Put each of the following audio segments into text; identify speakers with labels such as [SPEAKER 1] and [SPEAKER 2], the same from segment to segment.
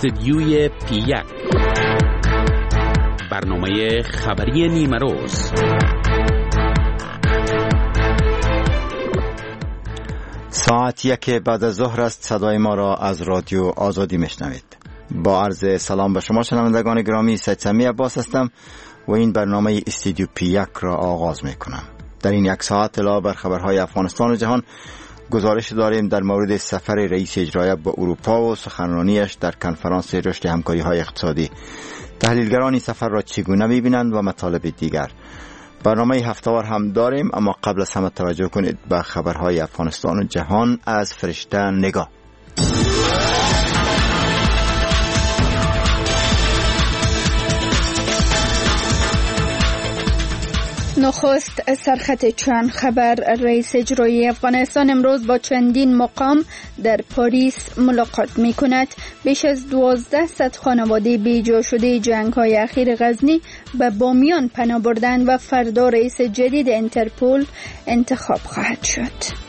[SPEAKER 1] استدیوی پی1 برنامه خبری نیمه روز.
[SPEAKER 2] ساعت 1 بعد از ظهر است. صدای ما را از رادیو آزادی میشنوید. با عرض سلام به شما شنوندگان گرامی، سید سمی عباس هستم و این برنامه استدیو پی1 را آغاز میکنم. در این یک ساعت علاوه بر خبرهای افغانستان و جهان گزارش داریم در مورد سفر رئیس اجرایی به اروپا و سخنرانیش در کنفرانس رشد همکاری‌های اقتصادی. تحلیلگران این سفر را چگونه می‌بینند و مطالب دیگر. برنامه هفته‌وار هم داریم، اما قبل از همه توجه کنید به خبرهای افغانستان و جهان از فرشته نگاه.
[SPEAKER 3] نخست سرخط چند خبر. رئیس اجرایی افغانستان امروز با چندین مقام در پاریس ملاقات می کند. بیش از 1200 خانواده بیجا شده جنگ های اخیر غزنی به بامیان پناه بردند و فردا رئیس جدید انترپول انتخاب خواهد شد.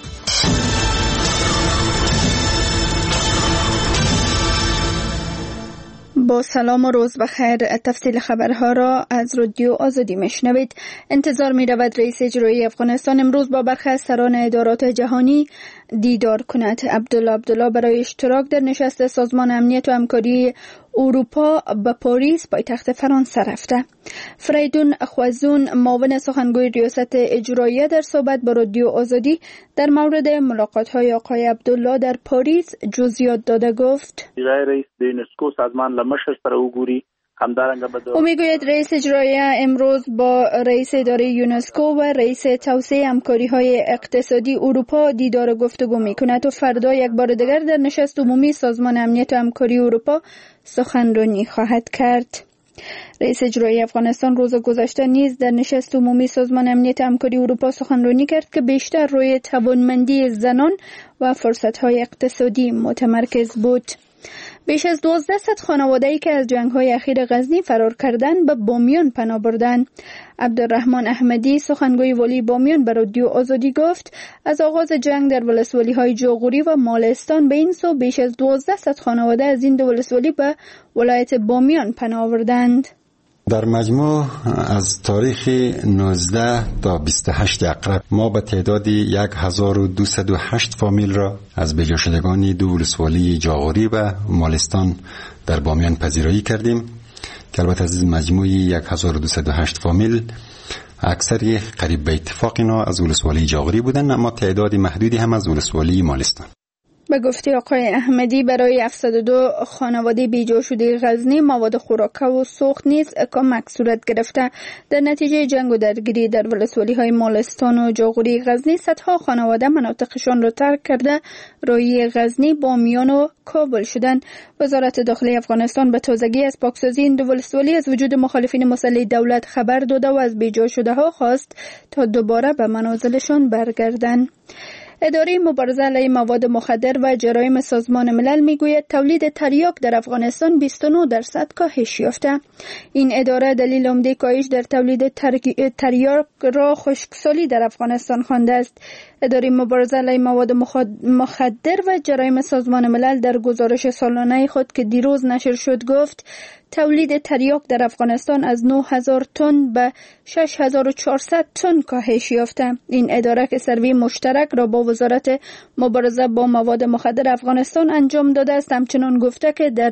[SPEAKER 3] با سلام و روز بخیر. تفصیل خبرها را از رادیو آزادی میشنوید. انتظار می رود رئیس اجرایی افغانستان امروز با برخی از سران ادارات جهانی دیدار کند. عبدالله برای اشتراک در نشست سازمان امنیت و همکاری اروپا به پاریس پایتخت فرانسه رفته. فریدون خوازون معاون سخنگوی ریاست اجرایی در صحبت با رادیو آزادی در مورد ملاقات‌های آقای عبدالله در پاریس جزئیات داده گفت:
[SPEAKER 4] رئیس یونسکو سازمان لمشر سره وګوري.
[SPEAKER 3] او میگوید رئیس اجرایی امروز با رئیس اداره یونسکو و رئیس توسعه همکاری‌های اقتصادی اروپا دیدار گفتگو میکند و فردا یک بار دیگر در نشست عمومی سازمان امنیت و همکاری اروپا سخنرانی خواهد کرد. رئیس اجرایی افغانستان روز گذشته نیز در نشست عمومی سازمان امنیت و همکاری اروپا سخنرانی کرد که بیشتر روی توانمندی زنان و فرصت‌های اقتصادی متمرکز بود. بیش از 1200 خانواده‌ای که از جنگ‌های اخیر غزنی فرار کردند به بامیان پناه بردند. عبدالرحمن احمدی سخنگوی والی بامیان به رادیو آزادی گفت از آغاز جنگ در ولسوالی‌های جاغوری و مالستان به این سو بیش از 1200 خانواده از این دو ولسوالی به ولایت بامیان پناه آوردند.
[SPEAKER 5] در مجموع از تاریخ 19 تا 28 اقرب ما به تعداد 1208 فامیل را از بجا شدگان دو ولسوالی جاغوری و مالستان در بامیان پذیرایی کردیم که البته از مجموع 1208 فامیل اکثر قریب به اتفاق اینا از ولسوالی جاغوری بودن، اما تعداد محدودی هم از ولسوالی مالستان.
[SPEAKER 3] به گفته آقای احمدی برای 702 خانواده بیجا شده غزنی مواد خوراکه و سوخت نیز کمک صورت گرفته. در نتیجه جنگ و درگیری در ولسوالی‌های مالستان و جاغوری غزنی صدها خانواده مناطقشان را ترک کرده روی غزنی، بامیان و کابل شدند. وزارت داخلی افغانستان به تازگی از پاکسازی این دو ولسوالی از وجود مخالفین مسلح دولت خبر داده و از بیجا شده‌ها خواست تا دوباره به منازلشان برگردند. اداره مبارزه علیه مواد مخدر و جرایم سازمان ملل میگوید تولید تریاک در افغانستان 29% کاهش یافته. این اداره دلیل عمده کاهش در تولید تریاک را خشکسالی در افغانستان خوانده است. اداره مبارزه علیه مواد مخدر و جرایم سازمان ملل در گزارش سالانه خود که دیروز نشر شد گفت تولید تریاک در افغانستان از 9000 تن به 6400 تن کاهش یافته. این اداره که سروی مشترک را با وزارت مبارزه با مواد مخدر افغانستان انجام داده است همچنان گفته که در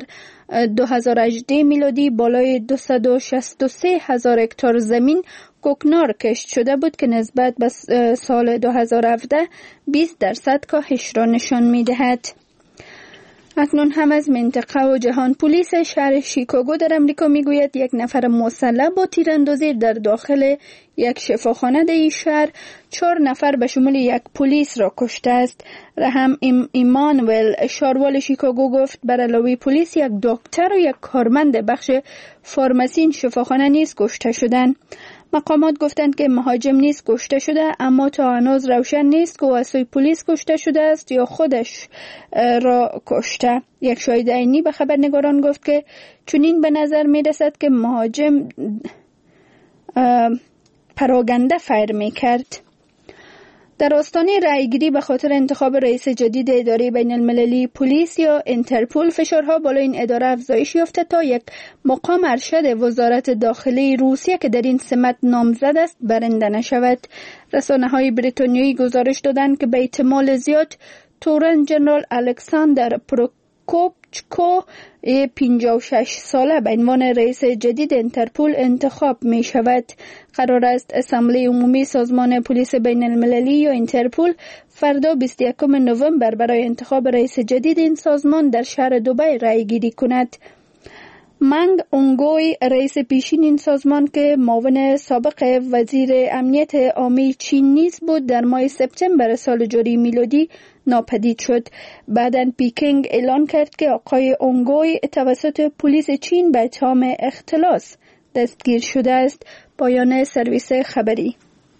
[SPEAKER 3] 2018 میلادی بالای 263,000 هکتار زمین کوکنار کشت شده بود که نسبت به سال 2017 20% کاهش را نشان می‌دهد. اکنون هم از منطقه و جهان. پلیس شهر شیکاگو در امریکا میگوید یک نفر مسلح با تیراندازی در داخل یک شفاخانه در این شهر 4 نفر به شمول یک پلیس را کشته است. رحم ایمانوئل شاروال شیکاگو گفت بر علاوه پلیس یک دکتر و یک کارمند بخش فارماسی این شفاخانه نیز کشته شدند. مقامات گفتند که مهاجم نیز کشته شده، اما تا هنوز روشن نیست که از سوی پلیس کشته شده است یا خودش را کشته. یک شاهد عینی به خبرنگاران گفت که چنین به نظر می رسد که مهاجم پراگنده فایر می کرد. در آستانه رأیگیری به خاطر انتخاب رئیس جدید اداره بین المللی پلیس یا اینترپول، فشارها بالای این اداره افزایش یافته تا یک مقام ارشد وزارت داخلی روسیه که در این سمت نامزد است برنده نشود. رسانه‌های بریتانیایی گزارش دادند که به احتمال زیاد تورن جنرال الکساندر پروکوپچکو 56 ساله به عنوان رئیس جدید اینترپول انتخاب می شود. قرار است اسامبله عمومی سازمان پلیس بین المللی یا اینترپول فردا 21 نوامبر برای انتخاب رئیس جدید این سازمان در شهر دبی رأی گیری کند. منگ اونگوی رئیس پیشین این سازمان که معاون سابق وزیر امنیت عامی چین نیز بود در ماه سپتامبر سال جاری میلادی ناپدید شد. بعداً پیکینگ اعلان کرد که آقای اونگوی توسط پلیس چین به اتهام اختلاس دستگیر شده است. پایان سرویس خبری.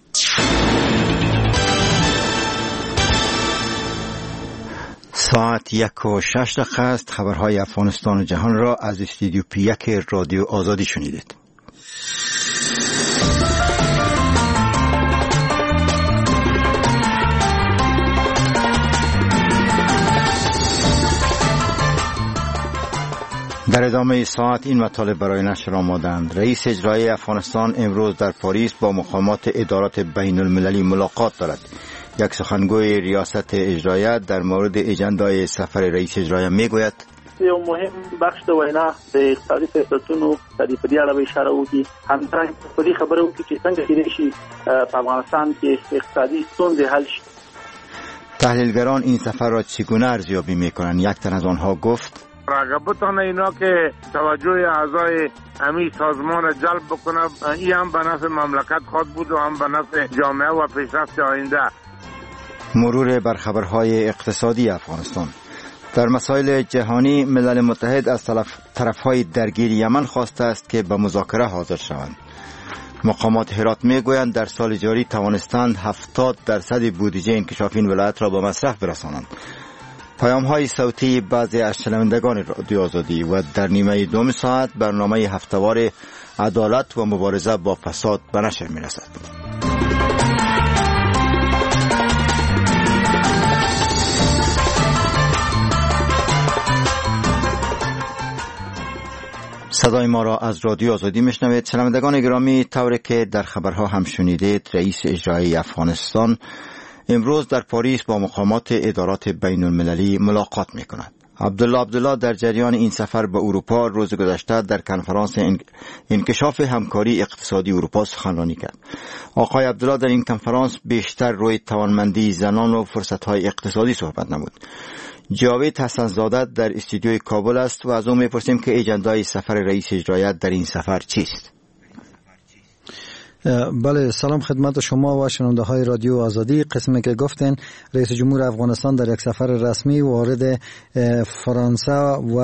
[SPEAKER 2] ساعت 1:06 است. خبرهای افغانستان و جهان را از استودیو P1 رادیو آزادی شنیدید. در ادامه ساعت این مطالب برای نشر آمادند. رئیس اجرایی افغانستان امروز در پاریس با مقامات ادارات بین المللی ملاقات دارد. یک سخنگوی ریاست اجرایی در مورد اجندای سفر رئیس اجرایی میگوید
[SPEAKER 4] یو مهم بخش د وینا د اقتصادي سیاستونو د دې اړه به اشاره وکړي. همدارنګه په دې خبره وکړي چې څنګه کېدای شي په افغانستان کې اقتصادي ستونزې حل شي.
[SPEAKER 2] تحلیلگران این سفر را چگونه ارزیابی میکنند؟ یک تن از آنها گفت
[SPEAKER 6] رغبتان اینا که توجه اعضای امی سازمان جلب بکنه، این هم به نفع مملکت خود بود و هم به نفع جامعه و پیشرفت آینده.
[SPEAKER 2] مرور بر خبرهای اقتصادی افغانستان. در مسائل جهانی ملل متحد از طرفهای درگیر یمن خواسته است که به مذاکره حاضر شوند. مقامات هرات میگویند در سال جاری توانستند 70% بودجه انکشافی این ولایت را به مصرف برسانند. پیام‌های صوتی بعضی از شنوندگان رادیو آزادی و در نیمه دوم ساعت برنامه هفته‌وار عدالت و مبارزه با فساد به نشر می‌رسد. صدای ما را از رادیو آزادی میشنوید. شنوندگان گرامی، طوری که در خبرها هم شنیدید، رئیس اجرایی افغانستان امروز در پاریس با مقامات ادارات بین المللی ملاقات می کند. عبدالله در جریان این سفر به اروپا روز گذشته در کنفرانس انکشاف همکاری اقتصادی اروپا سخنرانی کرد. آقای عبدالله در این کنفرانس بیشتر روی توانمندی زنان و فرصت‌های اقتصادی صحبت نمود. جاوید حسن‌زاده در استودیوی کابل است و از او می‌پرسیم که اجندای سفر رئیس اجرایی در این سفر چیست؟
[SPEAKER 7] بله، سلام خدمت شما و شنونده های رادیو آزادی. قسمی که گفتین رئیس جمهور افغانستان در یک سفر رسمی وارد فرانسه و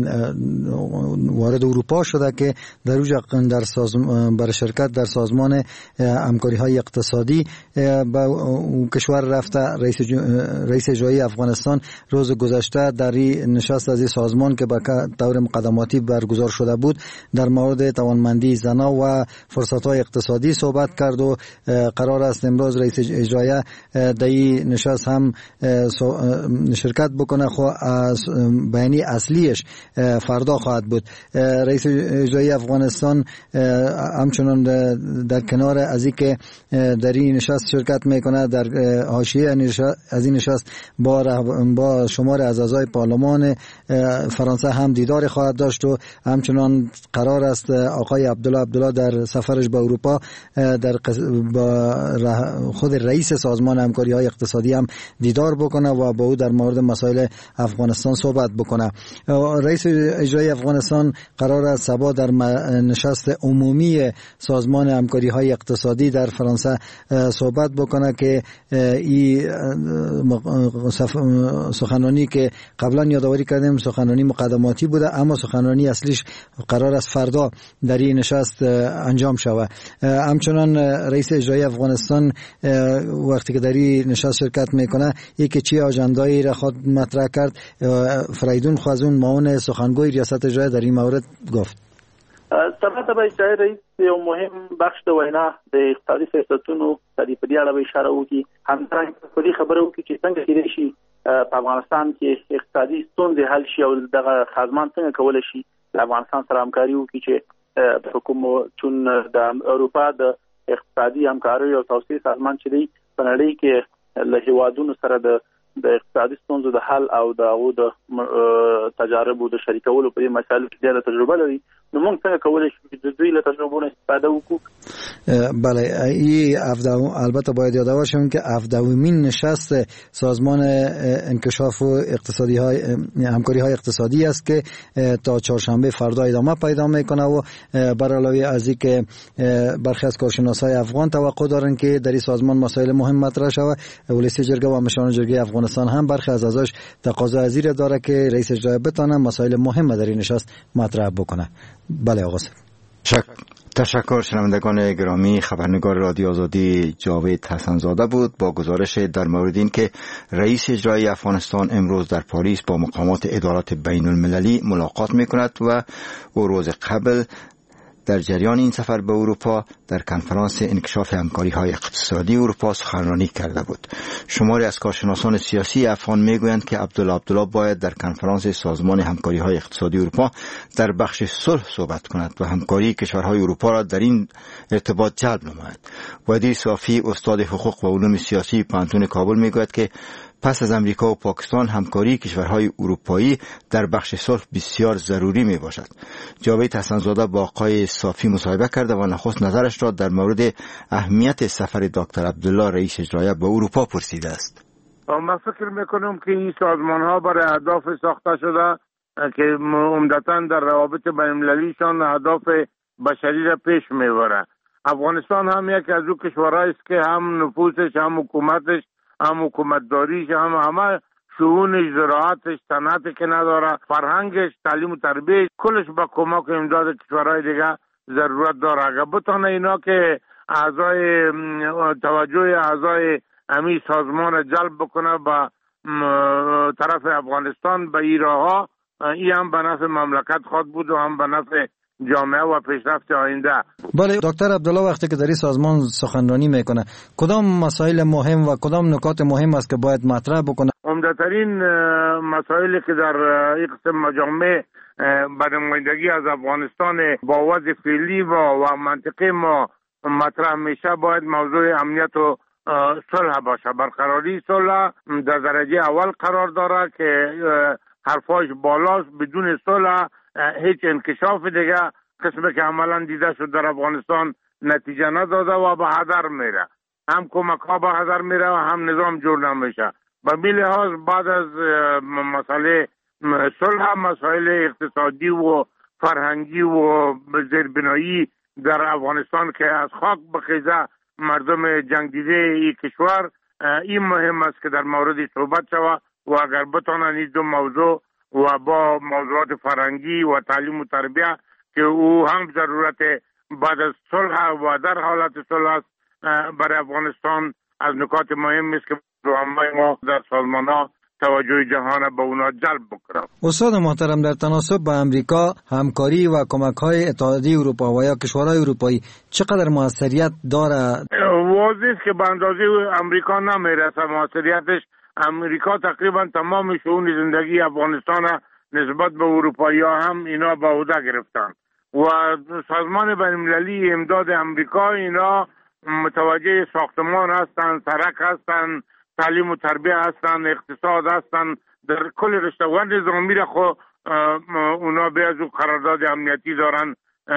[SPEAKER 7] وارد اروپا شده که در برای شرکت در سازمان همکاری های اقتصادی به کشور رفته. رئیس اجرایی افغانستان روز گذشته در نشست از این سازمان که به طور مقدماتی برگزار شده بود در مورد توانمندی زنان و فرصت های اقتصادی صحبت کرد و قرار است امروز رئیس اجرایی در این نشست هم شرکت بکنه. خو بیانی اصلیش فردا خواهد بود. رئیس اجرایی افغانستان همچنان در کنار از اینکه در این نشست شرکت میکنه، در حاشیه از این نشست با شمار از اعضای پارلمان فرانسه هم دیدار خواهد داشت و همچنان قرار است آقای عبدالله در سفرش به اروپا با خود رئیس سازمان همکاری های اقتصادی هم دیدار بکنه و با او در مورد مسائل افغانستان صحبت بکنه. رئیس اجرایی افغانستان قرار است صبح در نشست عمومی سازمان همکاری های اقتصادی در فرانسه صحبت بکنه که این سخنرانی که قبلا یادآوری کردیم سخنرانی مقدماتی بوده، اما سخنرانی اصلیش قرار است فردا در این نشست انجام شود. همچنان رئیس اجرایی افغانستان وقتی که در این نشست شرکت میکنه یکی چی اجندایی را خود مطرح کرد. فریدون خوازون معاون سخنگوی ریاست اجرایی در این مورد گفت
[SPEAKER 4] سبا به اشاره رئیس یو مهم بخش د وینا د اقتصادي سیاستونو د دې په اړه به اشاره وکړي. همدارنګه په دې خبره وکړي چې څنګه کېدای شي په افغانستان کې اقتصادي ستونزې حل شي او دغه سازمان څنګه کولای شي د افغانستان سره همکاري وکړي چې حکومت چون د اروپا د اقتصادي همکارۍ او توسعې سازمان چې دی په نړۍ کې له هیوادونو سره د اقتصادي ستونزو د حل او د تجارب او د شریکولو په مسایلو کې ډېره تجربه لري. نو موږ څنګه کولای شو چې د دوی له تجربو استفاده وکړو؟
[SPEAKER 7] بله، این البته باید یاد باشیم که 17مین نشست سازمان انکشاف و همکاری های اقتصادی است که تا چهارشنبه فردا ادامه پیدا میکنه و بر علاوه از این که برخی از کارشناسای افغان توقع دارن که در این سازمان مسائل مهم مطرح شود، ولسی جرگه و مشاوران جرگه افغانستان هم برخی از اعضاش تقاضا از این داره که رئیس اجرایی بتونه مسائل مهم در این نشست مطرح بکنه. بله آقا
[SPEAKER 2] تشکر. شنوندگان گرامی، خبرنگار رادیو آزادی جاوید حسن‌زاده بود با گزارش در مورد این که رئیس اجرایی افغانستان امروز در پاریس با مقامات ادارات بین المللی ملاقات میکند و او روز قبل در جریان این سفر به اروپا در کنفرانس انکشاف همکاری‌های اقتصادی اروپا سخنرانی کرده بود. شماری از کارشناسان سیاسی افغان میگویند که عبدالله باید در کنفرانس سازمان همکاری‌های اقتصادی اروپا در بخش صلح صحبت کند و همکاری کشورهای اروپا را در این ارتباط جلب نماید. وادی صافی، استاد حقوق و علوم سیاسی پانتون کابل میگوید که پس از امریکا و پاکستان همکاری کشورهای اروپایی در بخش صلح بسیار ضروری می باشد. جاوید حسن‌زاده با آقای صافی مصاحبه کرده و نخست نظرش را در مورد اهمیت سفر دکتر عبدالله رئیس اجرایی به اروپا پرسیده است.
[SPEAKER 6] من فکر میکنم که این سازمان ها برای اهداف ساخته شده که عمدتاً در روابط بین المللیشان اهداف بشری را پیش میبره. افغانستان هم یکی از او کشورهایی است که هم نفوذش، هم حکومتش، هم حکومتداریش، همه شؤونش، زراعتش، صنعتی که نداره، فرهنگش، تعلیم و تربیت، کلش با کمک و امداد کشورهای دیگه ضرورت داره. اگر بتونه اینا که توجه اعضای همین سازمان جلب بکنه به طرف افغانستان به این راه‌ها، این هم به نفع مملکت خواهد بود و هم به نفع جامعه و پیشرفت آینده.
[SPEAKER 7] بله دکتر عبدالله، وقتی که در این سازمان سخنرانی میکنه کدام مسائل مهم و کدام نکات مهم است که باید مطرح بکنه؟
[SPEAKER 6] عمدترین مسائلی که در این قسم مجامع به نمایندگی از افغانستان با وضع فعلی و منطقه ما مطرح میشه باید موضوع امنیت و صلح باشه. برقراری صلح در درجه اول قرار داره که حرفاش بالاست. بدون صلح هیچ انکشاف دیگه قسمی که عملا دیده شد در افغانستان نتیجه نداده و به هدر میره. هم کمک ها به هدر میره و هم نظام جور نمیشه. به این لحاظ بعد از مسئله صلح، مسائل اقتصادی و فرهنگی و زیربنایی در افغانستان که از خاک بخیزه مردم جنگ دیده این کشور، این مهم است که در مورد صحبت شود و اگر بتانن این دو موضوع و با موضوعات فرهنگی و تعلیم و تربیه که او هم ضرورت بعد از صلح و در حالت صلح است برای افغانستان، از نکات مهم است که ما در سازمان‌ها توجه جهان به اونا جلب بکنم.
[SPEAKER 7] استاد محترم، در تناسب با امریکا همکاری و کمک‌های اتحادیه اروپا و یا کشورهای اروپایی چقدر موثریت داره؟
[SPEAKER 6] واضح است که به اندازه امریکا نمیرسه موثریتش. امریکا تقریبا تمام شؤون زندگی افغانستان نسبت به اروپایی ها هم اینا به عهده گرفتن و سازمان بین المللی امداد امریکا اینا متوجه ساختمان هستن، سرک هستن، تعلیم و تربیه هستن، اقتصاد هستن، در کل رشته و نظامی را خو اونا به از قرارداد امنیتی دارن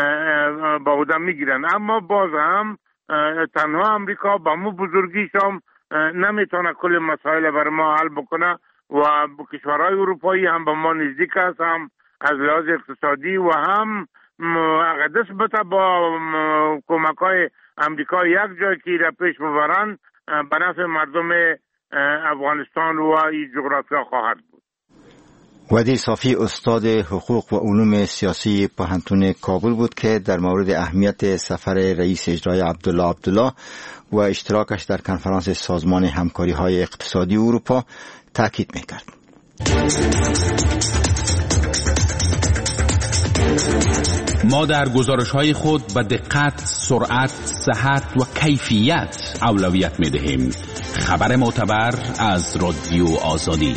[SPEAKER 6] به عهده میگیرن. اما باز هم تنها امریکا با مو بزرگیش هم نمیتونه کل مسائل بر ما حل بکنه و کشورهای اروپایی هم به ما نزدیک است، هم از لحاظ اقتصادی و هم اگر دست بته با کمک‌های امریکا یک جای که را پیش ببرن به نفع مردم افغانستان و این جغرافیا خواهد بود.
[SPEAKER 2] وادی صافی استاد حقوق و علوم سیاسی پانتون کابل بود که در مورد اهمیت سفر رئیس اجرایی عبدالله و اشتراکش در کنفرانس سازمان همکاری‌های اقتصادی اروپا تاکید می‌کرد.
[SPEAKER 1] ما در گزارش‌های خود به دقت، سرعت، صحت و کیفیت اولویت می‌دهیم. خبر معتبر از رادیو آزادی.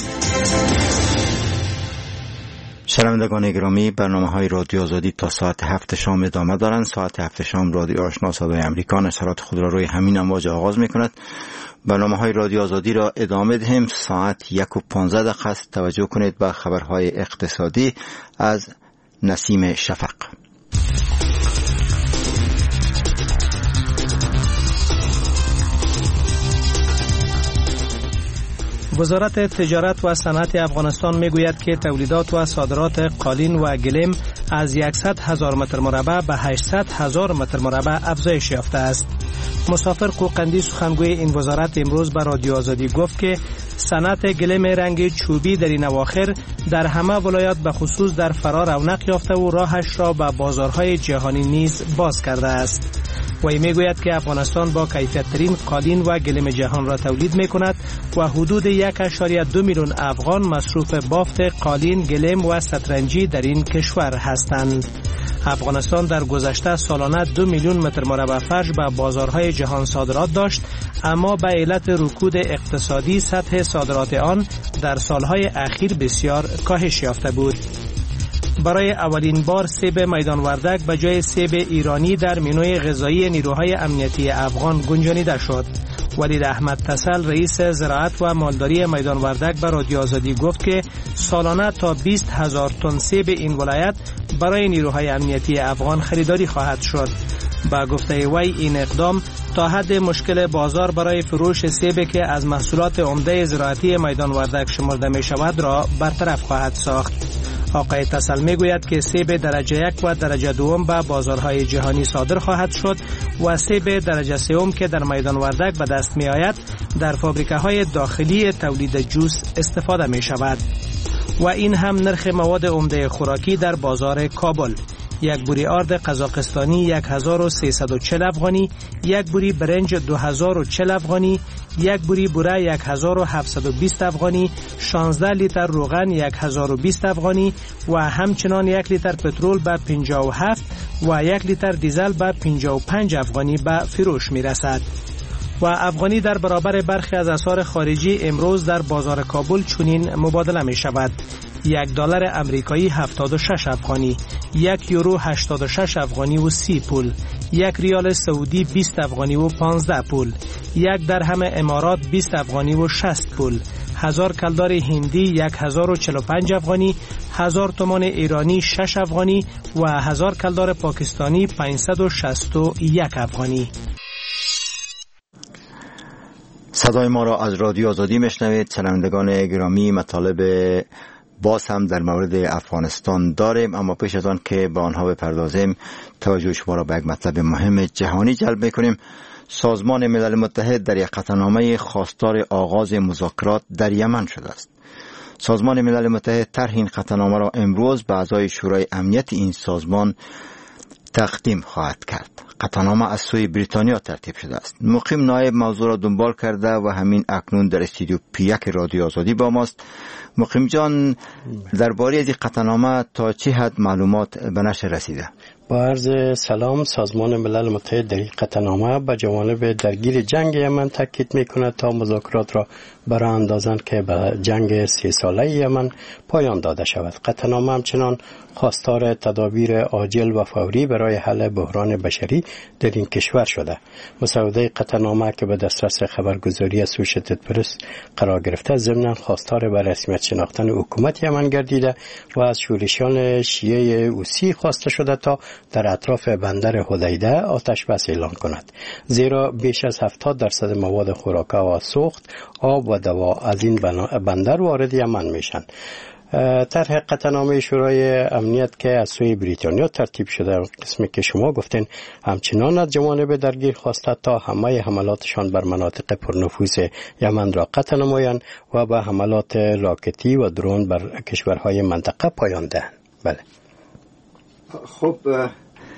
[SPEAKER 2] شنوندگان گرامی، برنامه‌های رادیو آزادی تا ساعت 7 شام ادامه دارند. ساعت 7 شام رادیو آشنا صدای امریکا نشرات خود را روی همین امواج آغاز می‌کند. برنامه‌های رادیو آزادی را ادامه دهیم. ساعت 1:15 است. توجه کنید به خبرهای اقتصادی از نسیم شفق.
[SPEAKER 8] وزارت تجارت و صنعت افغانستان میگوید که تولیدات و صادرات قالین و گلیم از 100,000 متر مربع به 800,000 متر مربع افزایش یافته است. مسافر قوقندی سخنگوی این وزارت امروز به رادیو آزادی گفت که صنعت گلیم رنگ چوبی در این اواخر در همه ولایات به خصوص در فرا رونق یافته و راهش را به بازارهای جهانی نیز باز کرده است. وی میگوید که افغانستان با کیفیت ترین قالین و گلیم جهان را تولید می کند و حدود 1.2 میلیون افغان مصروف بافت قالین، گلیم و سترنجی در این کشور هستند. افغانستان در گذشته سالانه 2 میلیون متر مربع فرش به بازارهای جهان صادرات داشت، اما به علت رکود اقتصادی سطح صادرات آن در سالهای اخیر بسیار کاهش یافته بود. برای اولین بار سیب میدان وردک به جای سیب ایرانی در منوی غذایی نیروهای امنیتی افغان گنجانیده شد. ولید احمد تسل رئیس زراعت و مالداری میدان وردک به رادیو آزادی گفت که سالانه تا 20,000 تن سیب این ولایت برای نیروهای امنیتی افغان خریداری خواهد شد. با گفته وی این اقدام تا حد مشکل بازار برای فروش سیب که از محصولات عمده زراعتی میدان وردک شمرده می شود را برطرف خواهد ساخت. آقای تسل می گوید که سیب درجه 1 و درجه 2 به بازارهای جهانی صادر خواهد شد و سیب درجه 3 که در میدان وردک به دست می آید در فابریکه های داخلی تولید جوس استفاده می شود. و این هم نرخ مواد عمده خوراکی در بازار کابل: یک بوری آرد قزاقستانی 1340 افغانی، یک بوری برنج 2040 افغانی، یک بوری بوره 1720 افغانی، 16 لیتر روغن 1020 افغانی و همچنان 1 لیتر پترول به 57 و 1 لیتر دیزل به 55 افغانی به فروش می رسد. و افغانی در برابر برخی از اسعار خارجی امروز در بازار کابل چنین مبادله می شود: $1 امریکایی 76 افغانی، 1 یورو 86 افغانی و 30 پول، 1 ریال سعودی 20 افغانی و 15 پول، 1 درهم امارات 20 افغانی و 60 پول، 1000 کلدار هندی 1045 افغانی، 1000 تومان ایرانی 6 افغانی و 1000 کلدار پاکستانی 561 افغانی.
[SPEAKER 2] صدای ما را از رادیو آزادی میشنوید. شنوندگان گرامی، مطالب باز هم در مورد افغانستان داریم، اما پیش از آن که به آنها بپردازیم توجه شما را به یک مطلب مهم جهانی جلب میکنیم. سازمان ملل متحد در یک قطعنامه خواستار آغاز مذاکرات در یمن شده است. سازمان ملل متحد طرح این قطعنامه را امروز به اعضای شورای امنیت این سازمان تقدیم خواهد کرد. قطعنامه از سوی بریتانیا ترتیب شده است. مقیم نایب موضوع را دنبال کرده و همین اکنون در استودیو P1 رادیو آزادی با ماست. مقیم جان، درباره از این قطعنامه تا چه حد معلومات به نشر رسیده؟
[SPEAKER 9] با عرض سلام، سازمان ملل متحد در این قطعنامه به جوانب درگیر جنگ یمن تاکید میکند تا مذاکرات را برای اندازند که به جنگ 3 ساله یمن پایان داده شود. قطعنامه همچنان خواستار تدابیر عاجل و فوری برای حل بحران بشری در این کشور شده. مسوده قطعنامه که به دسترس خبرگزاری اسوشیتد پرس قرار گرفته، ضمن خواستار به رسمیت شناختن حکومت یمن گردیده و از شورشیان شیعه حوثی خواسته شده تا در اطراف بندر حدیده آتش بس اعلان کند، زیرا بیش از 70% مواد خوراکی و سوخت، آب و دوا از این بندر وارد یمن میشن. طرح قطعنامه شورای امنیت که از سوی بریتانیا ترتیب شده، قسمی که شما گفتین، همچنان از جوانب درگیر خواسته تا همه حملاتشان بر مناطق پرنفوذ یمن را قطع نمایند و به حملات راکتی و درون بر کشورهای منطقه پایان دهند. بله.
[SPEAKER 2] خب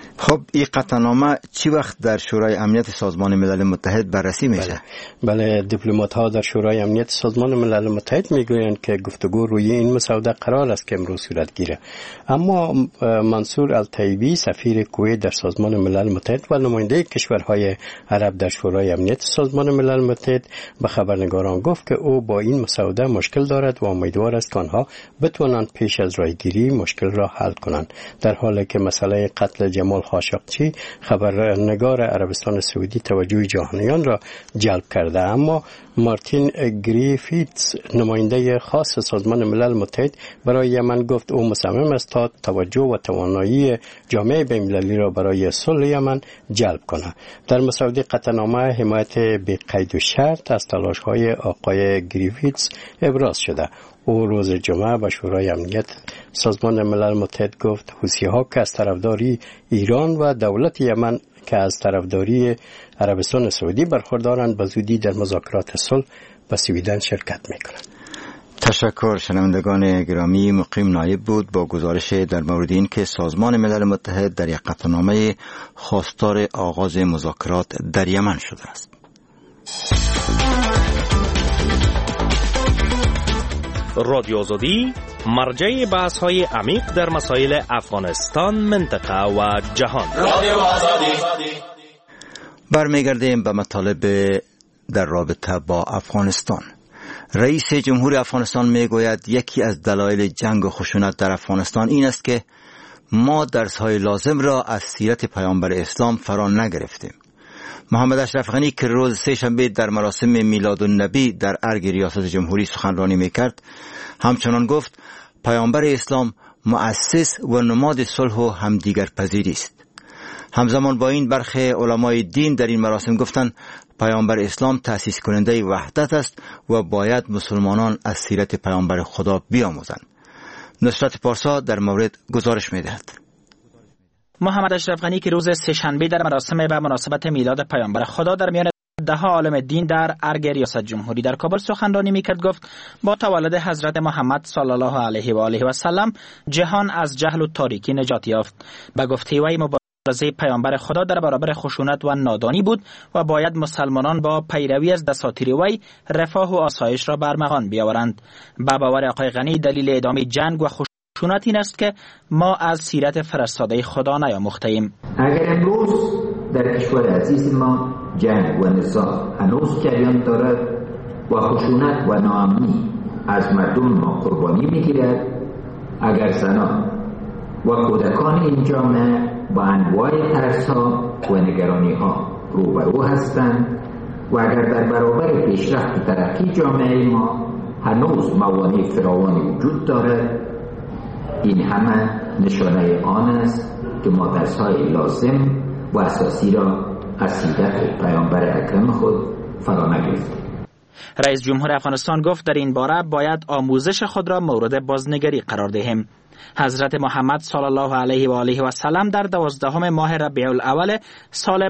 [SPEAKER 2] خب این قطعنامه چی وقت در شورای امنیت سازمان ملل متحد بررسی میشه؟
[SPEAKER 9] بله دیپلمات ها در شورای امنیت سازمان ملل متحد میگویند که گفتگو روی این مسوده قرار است که امروز صورت گیره. اما منصور الطیبی سفیر کویت در سازمان ملل متحد و نماینده کشورهای عرب در شورای امنیت سازمان ملل متحد به خبرنگاران گفت که او با این مسوده مشکل دارد و امیدوار است که آنها بتوانند پیش از رایگیری مشکل را حل کنند. در حالی که مسئله قتل جمال خاشقچی خبرنگار عربستان سعودی توجه جهانیان را جلب کرده، اما مارتین گریفیتس نماینده خاص سازمان ملل متحد برای یمن گفت او مصمم است تا توجه و توانایی جامعه بین‌المللی را برای صلح یمن جلب کند. در مسوده قطعنامه حمایت بی قید و شرط از تلاش‌های آقای گریفیتس ابراز شده. او روز جمعه به شورای امنیت سازمان ملل متحد گفت حوثی‌ها که از طرفداری ایران و دولت یمن که از طرفداری عربستان سعودی برخوردارند به زودی در مذاکرات صلح به سویدن شرکت میکنند.
[SPEAKER 2] تشکر. شنوندگان گرامی، مقیم نایب بود با گزارش در مورد این که سازمان ملل متحد در یک قطعنامه خواستار آغاز مذاکرات در یمن شده است.
[SPEAKER 10] رادیو آزادی مرجع بحث های عمیق در مسائل افغانستان، منطقه و جهان. رادیو آزادی.
[SPEAKER 2] برمیگردیم به مطالب در رابطه با افغانستان. رئیس جمهور افغانستان میگوید یکی از دلایل جنگ و خشونت در افغانستان این است که ما درس‌های لازم را از سیرت پیامبر اسلام فرا نگرفتیم. محمد اشرف غنی که روز سه‌شنبه در مراسم میلادالنبی در ارگ ریاست جمهوری سخنرانی میکرد همچنان گفت پیامبر اسلام مؤسس و نماد صلح و همدیگرپذیری است. همزمان با این برخی علمای دین در این مراسم گفتند پیامبر اسلام تأسیس کننده وحدت است و باید مسلمانان از سیرت پیامبر خدا بیاموزند. نصرت پارسا در مورد گزارش میدهد.
[SPEAKER 11] محمد اشرف غنی که روز سه‌شنبه در مراسم به مناسبت میلاد پیامبر خدا در میان ده‌ها عالم دین در ارگ ریاست جمهوری در کابل سخنرانی میکرد گفت با تولد حضرت محمد صلی الله علیه و آله و سلم جهان از جهل و تاریکی نجات یافت. به گفته وی مبارزه پیامبر خدا در برابر خشونت و نادانی بود و باید مسلمانان با پیروی از دساتیر وی رفاه و آسایش را برمغان بیاورند. به باور آقای غنی دلیل ادامه جنگ و خشونت این است که ما از سیرت فرستاده خدا نیاموخته ایم.
[SPEAKER 12] اگر امروز در کشور عزیز ما جنگ و نزاع هنوز جریان دارد و خشونت و ناامنی از مردم ما قربانی میگیرد، اگر زنان و کودکان این جامعه با انواع ترس‌ها و نگرانی‌ها روبرو هستند و اگر در برابر پیشرفت و ترقی جامعه ما هنوز موانع فراوانی وجود دارد، این همه نشانه آن است که ما درس‌های لازم و اساسی را از سیرت پیامبر اکرم خود فرا نگرفتیم.
[SPEAKER 11] رئیس جمهور افغانستان گفت در این باره باید آموزش خود را مورد بازنگری قرار دهیم. حضرت محمد صلی الله علیه و آله و سلم در 12 ماه ربیع الاول سال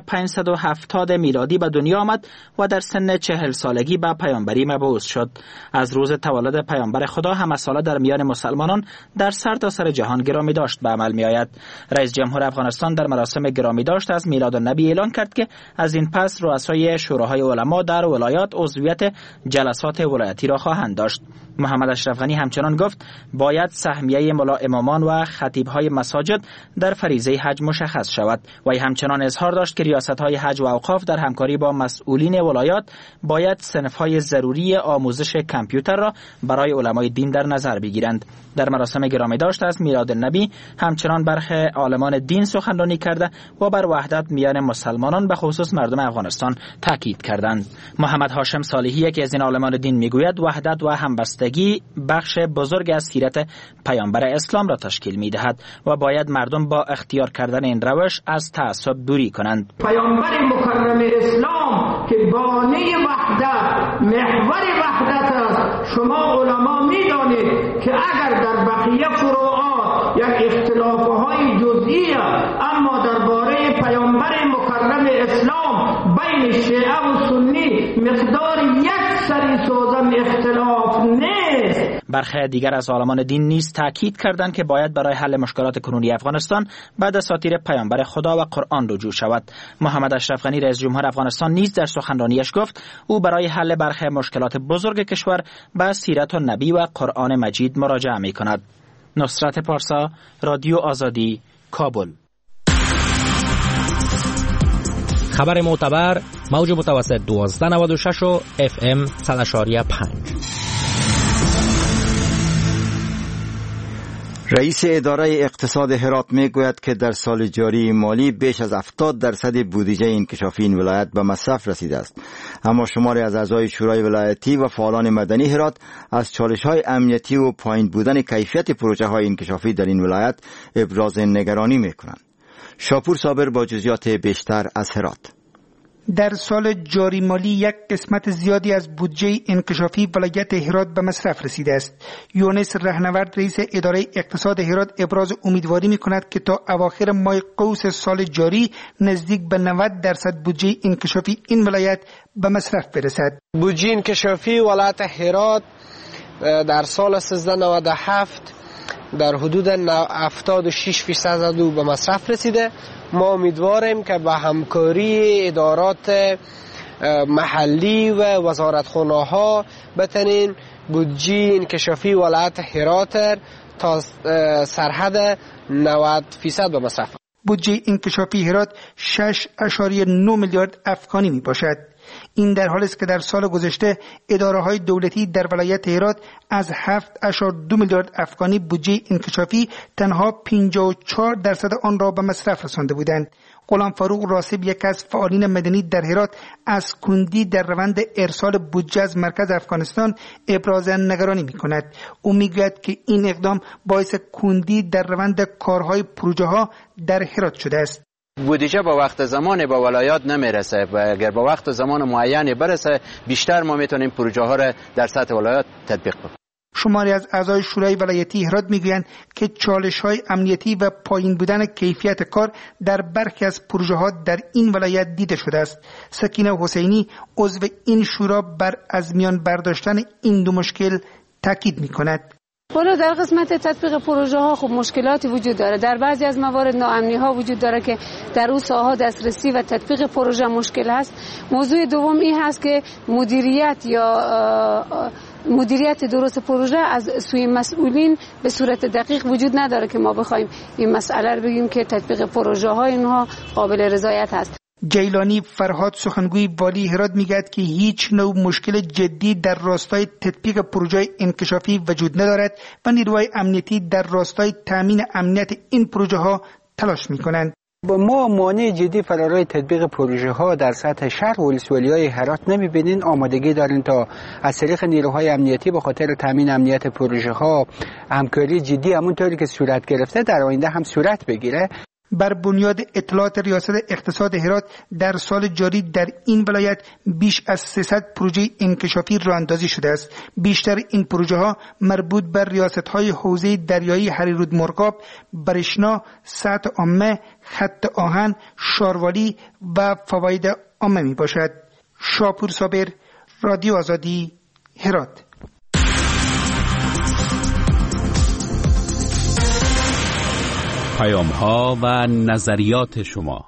[SPEAKER 11] 570 میلادی به دنیا آمد و در سن 40 سالگی به پیامبری مبعوث شد. از روز تولد پیامبر خدا همه ساله در میان مسلمانان در سرتاسر جهان گرامی داشت به عمل می آید. رئیس جمهور افغانستان در مراسم گرامی داشت از میلادالنبی اعلان کرد که از این پس رؤسای شوراهای علما در ولایات عضویت جلسات ولایتی را خواهند داشت. محمد اشرف غنی همچنان گفت باید سهمیه امامان و خطیب‌های مساجد در فریضه حج مشخص شود. و همچنان اظهار داشت که ریاست‌های حج و اوقاف در همکاری با مسئولین ولایات باید صنف‌های ضروری آموزش کامپیوتر را برای علمای دین در نظر بگیرند. در مراسم گرامی داشت از میلادالنبی همچنان برخی عالمان دین سخنرانی کرده و بر وحدت میان مسلمانان به خصوص مردم افغانستان تاکید کردند. محمد هاشم صالحی که از این عالمان دین میگوید وحدت و همبستگی بخش بزرگ از سیرت پیامبر اسلام را تشکیل می‌دهد و باید مردم با اختیار کردن این روش از تعصب دوری کنند.
[SPEAKER 13] پیامبر مکرم اسلام که بانی وحدت، محور وحدت است، شما علما می‌دانید که اگر در بقیه فروعات یک اختلاف‌های جزئی اما درباره پیامبر مکرم اسلام بین شیعه و سنی مقدار 1 سری سوزم اختلاف نیست.
[SPEAKER 11] برخی دیگر از عالمان دین نیز تاکید کردند که باید برای حل مشکلات کنونی افغانستان به اساطیر پیامبر خدا و قرآن رجوع شود. محمد اشرف غنی رئیس جمهور افغانستان نیز در سخنرانیش گفت او برای حل برخی مشکلات بزرگ کشور به سیرت النبی و قرآن مجید مراجعه می کند. نصرت پارسا، رادیو آزادی، کابل.
[SPEAKER 10] خبر معتبر، موج متوسط 1296 و FM 100.5.
[SPEAKER 2] رئیس اداره اقتصاد هرات میگوید که در سال جاری مالی بیش از 70% بودجه انکشافی این ولایت به مصرف رسیده است. اما شماری از اعضای شورای ولایتی و فعالان مدنی هرات از چالش‌های امنیتی و پایین بودن کیفیت پروژه‌های انکشافی در این ولایت ابراز نگرانی می‌کنند. شاپور صابر با جزئیات بیشتر از هرات.
[SPEAKER 14] در سال جاری مالی یک قسمت زیادی از بودجه انکشافی ولایت هرات به مصرف رسیده است. یونس رهنورد رئیس اداره اقتصاد هرات ابراز امیدواری می‌کند که تا اواخر ماه قوس سال جاری نزدیک به 90% بودجه انکشافی این ولایت به مصرف برسد.
[SPEAKER 15] بودجه انکشافی ولایت هرات در سال 1397 در حدود 76% به مصرف رسیده. ما امیدواریم که با همکاری ادارات محلی و وزارتخانه ها بتونین بودجه انکشافی ولایت هرات تا سرحد 90% به مصرف.
[SPEAKER 14] بودجه انکشافی هرات 6.9 میلیارد افغانی می باشد. این در حالی است که در سال گذشته اداره‌های دولتی در ولایت هرات از 7.2 میلیارد افغانی بودجه انکشافی تنها 54% آن را به مصرف رسانده بودند. غلام فاروق راسب، یک از فعالین مدنی در هرات، از کندی در روند ارسال بودجه از مرکز افغانستان ابراز نگرانی می‌کند. او می‌گوید که این اقدام باعث کندی در روند کارهای پروژه‌ها در هرات شده است.
[SPEAKER 16] بودجه با وقت زمان با ولایات نمیرسه و اگر با وقت زمان معینی برسه بیشتر ما میتونیم پروژه ها را در سطح ولایات تطبیق کنیم.
[SPEAKER 14] شماری از اعضای شورای ولایتی هرات میگویند که چالش‌های امنیتی و پایین بودن کیفیت کار در برخی از پروژه‌ها در این ولایت دیده شده است. سکینه حسینی عضو این شورا بر از میان برداشتن این دو مشکل تاکید می‌کند.
[SPEAKER 17] حالا در قسمت تطبیق پروژه ها خب مشکلاتی وجود داره. در بعضی از موارد ناامنی ها وجود داره که در اون ساحه دسترسی و تطبیق پروژه مشکل هست. موضوع دوم این هست که مدیریت درست پروژه از سوی مسئولین به صورت دقیق وجود نداره که ما بخوایم این مسئله رو بگیم که تطبیق پروژه ها اینها قابل رضایت هست.
[SPEAKER 14] جیلانی فرهاد سخنگوی والی هرات میگوید که هیچ نوع مشکل جدی در راستای تطبیق پروژه انکشافی وجود ندارد و نیروهای امنیتی در راستای تامین امنیت این پروژه ها تلاش میکنند.
[SPEAKER 18] با ما مانع جدی فرارای تطبیق پروژه ها در سطح شهر و ولسوالی های هرات نمیبینین. آمادگی دارین تا از طریق نیروهای امنیتی به خاطر تامین امنیت پروژه ها همکاری جدی همونطوری که صورت گرفته در آینده هم صورت بگیره.
[SPEAKER 14] بر بنیاد اطلاعات ریاست اقتصاد هرات در سال جاری در این ولایت بیش از 300 پروژه انکشافی راه اندازی شده است. بیشتر این پروژه ها مربوط بر ریاست های حوزه دریایی هریرود مرغاب، برشنا، سطح عامه، خط آهن، شاروالی و فواید عامه می باشد. شاپور صابر، رادیو آزادی، هرات.
[SPEAKER 1] پیام‌ها و نظریات شما.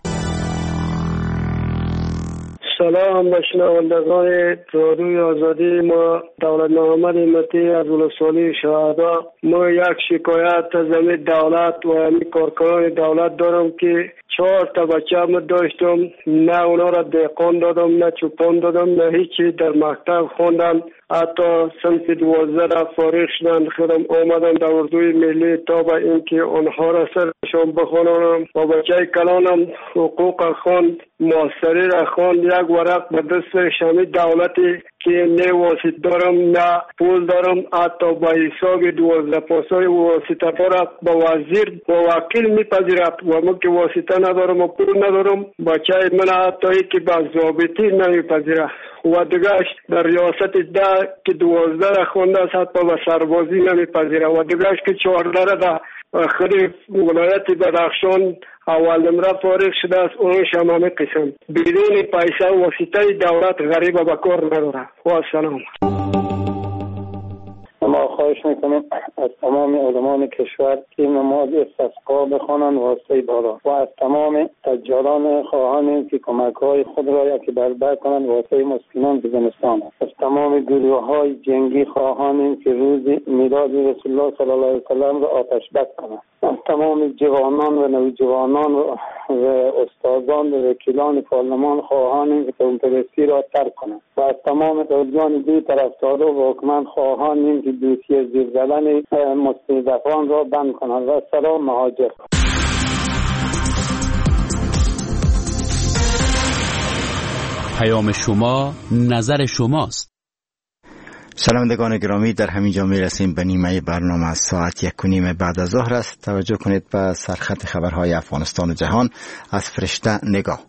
[SPEAKER 19] سلام به شنوندگان رادیوی آزادی. ما دولت محمد همتی از ولسوالی شهدا. ما یک شکایت از دولت و کارکنان دولت دارم که 4 تا بچه‌م داشتم، نه اونا را دهقان دادم، نه چوپان دادم، نه هیچی. در مکتب خوندن، حتی صنف 12 را فارغ شدن. خودم آمدم در اردوی ملی تا به اینکه آنها را سرشان بخوانم. با بچه کلانم حقوق خواند، ماستری را خواند. یک ورق به دست شمی دولتی که نه واسط دارم نه پول دارم، حتی با حساب 12 پاسای واسطه را با وزیر و وکیل میپذیرد و من که واسطه ندارم و پول ندارم. بچه من حتی که با ضابطی نمیپذیرد و دیگرش در ریاست ده که 12 را خونده است حتی به سربازی نمیپذیرد و دیگرش که 14 را در خود ولایت بدخشان اول نمره فارغ شده است، اونش هم همه قسم بدون پیسه و واسطه دولت غریب به کار نداره. و سلام.
[SPEAKER 20] ما خواهش میکنیم از تمام علمان کشور که نماز استسقا بخوانند واسطه بالا و از تمام تجاران خواهان که کمک های خود را یکی بربر کنند واسطه مسکینان به زمستان. از تمام گروه های جنگی خواهان که روز میلاد رسول الله صلی الله علیه و سلم را آتش بس کنند. از تمام جوانان و نوجوانان و استادان و وکیلان پارلمان خواهان که کمونیستی را ترک کنند و از تمام دوستان دی طرفدار و حکومت خواهان که دوسیه زیر زدن مستضعفان را بند کنند. و سلام مهاجر.
[SPEAKER 1] پیام شما نظر شماست.
[SPEAKER 2] شنوندگان گرامی، در همین جا میرسیم به نیمه برنامه. از ساعت 1:30 بعد از ظهر است. توجه کنید به سرخط خبرهای افغانستان و جهان از فرشته نگاه.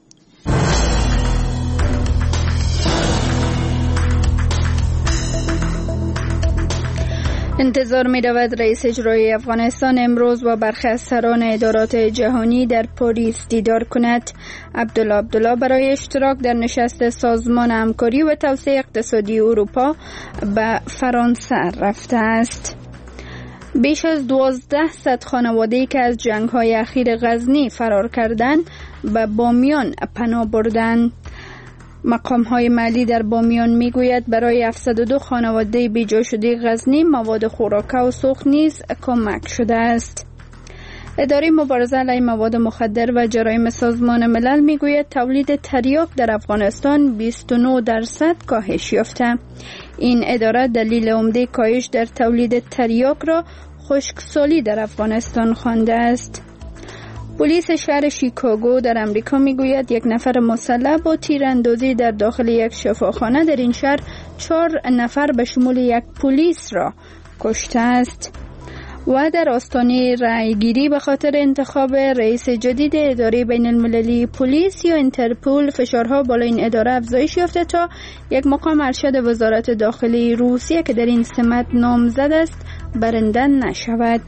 [SPEAKER 3] انتظار می رود رئیس اجرایی افغانستان امروز با برخی از سران ادارات جهانی در پاریس دیدار کند. عبدالله برای اشتراک در نشست سازمان همکاری و توسعه اقتصادی اروپا به فرانسه رفته است. بیش از 1200 خانواده‌ای که از جنگ‌های اخیر غزنی فرار کردند به بامیان پناه بردند. مقام‌های محلی در بامیان میگوید برای 702 خانواده بیجا شده غزنی مواد خوراک و سوخت نیز کمک شده است. اداره مبارزه علیه مواد مخدر و جرایم سازمان ملل میگوید تولید تریاک در افغانستان 29% کاهش یافته. این اداره دلیل عمده کاهش در تولید تریاک را خشکسالی در افغانستان خوانده است. پلیس شهر شیکاگو در امریکا میگوید یک نفر مسلح با تیراندازی در داخل یک شفاخانه در این شهر 4 نفر به شمول یک پلیس را کشته است. و در آستانه رأیگیری به خاطر انتخاب رئیس جدید اداره بین المللی پلیس یا اینترپول فشارها بالای این اداره افزایش یافته تا یک مقام ارشد وزارت داخلی روسیه که در این سمت نامزد است برنده نشود.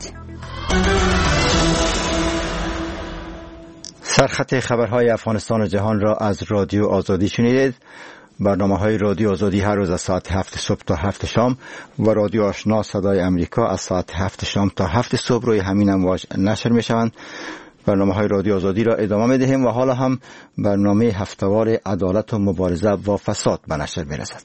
[SPEAKER 2] سرخط خبرهای افغانستان و جهان را از رادیو آزادی شنیدید. برنامه‌های رادیو آزادی هر روز از ساعت 7 صبح تا 7 شام و رادیو آشنا صدای امریکا از ساعت 7 شام تا 7 صبح روی همین امواج نشر می‌شوند. برنامه‌های رادیو آزادی را ادامه می‌دهیم و حالا هم برنامه هفته‌وار عدالت و مبارزه با فساد به نشر می‌رسد.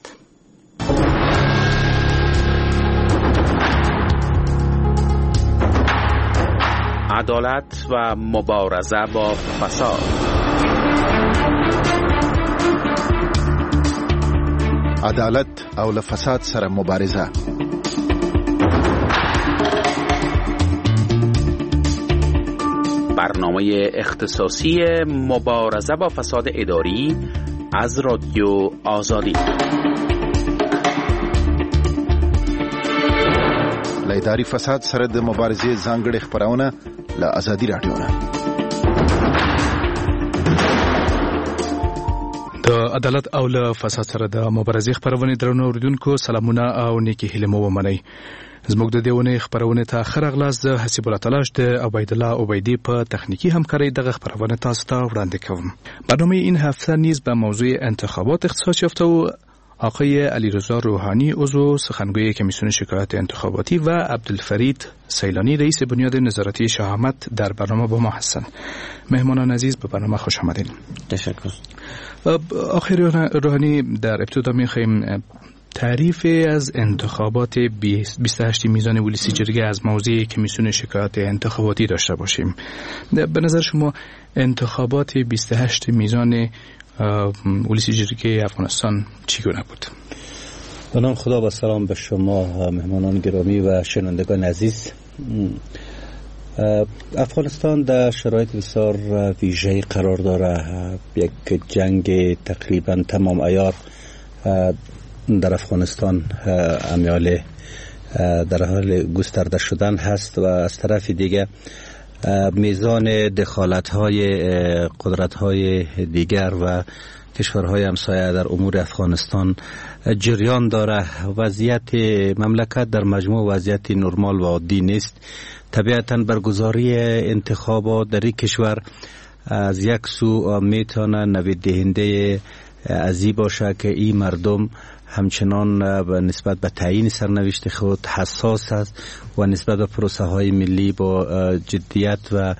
[SPEAKER 1] عدالت و مبارزه با فساد.
[SPEAKER 21] عدالت او له فساد سره مبارزه.
[SPEAKER 1] برنامه اختصاصی مبارزه با فساد اداری از رادیو آزادی.
[SPEAKER 21] له اداري فساد سره د مبارزې ځانګړي خبرونه له آزادي رادیو نه.
[SPEAKER 22] د عدالت او له فساد سره د مبارزې خبرونه درنو اوریدونکو سلامونه او نیکی هیله مو ومنئ. زموږ د دیونه خبرونه ته خرغلاس د حسیب الله تلاش د عبید الله عبیدی په تخنیکی همکاری دغه خبرونه تاسو ته وړاندې کوم. برنامه این هفته نیز به موضوع انتخابات اختصاص یافته و آقای علیرضا روحانی عضو سخنگوی کمیسیون شکایات انتخاباتی و عبدالفرید سیلانی رئیس بنیاد نظارتی شهامت در برنامه با ما هستند. مهمانان عزیز به برنامه خوش آمدین.
[SPEAKER 2] تشکر.
[SPEAKER 22] آقای روحانی در ابتدا می‌خوایم تعریف از انتخابات 28 میزان ولسی جرگه از موضوع کمیسیون شکایات انتخاباتی داشته باشیم. به نظر شما انتخابات 28 میزان ولسی جرگه افغانستان چگونه بود؟
[SPEAKER 23] به نام خدا و سلام به شما مهمانان گرامی و شنوندگان عزیز. افغانستان در شرایط بسیار ویژه‌ای قرار داره. یک جنگ تقریبا تمام عیار در افغانستان امیال در حال گسترده شدن هست و از طرف دیگه میزان دخالت‌های قدرت‌های دیگر و کشورهای همسایه در امور افغانستان جریان داره. وضعیت مملکت در مجموع وضعیت نرمال و عادی نیست. طبیعتاً برگزاری انتخابات در این کشور از یک سو میتونه نوید دهنده ازی باشه که این مردم همچنان نسبت به تعیین سرنوشت خود حساس است و نسبت به پروسه های ملی با جدیت و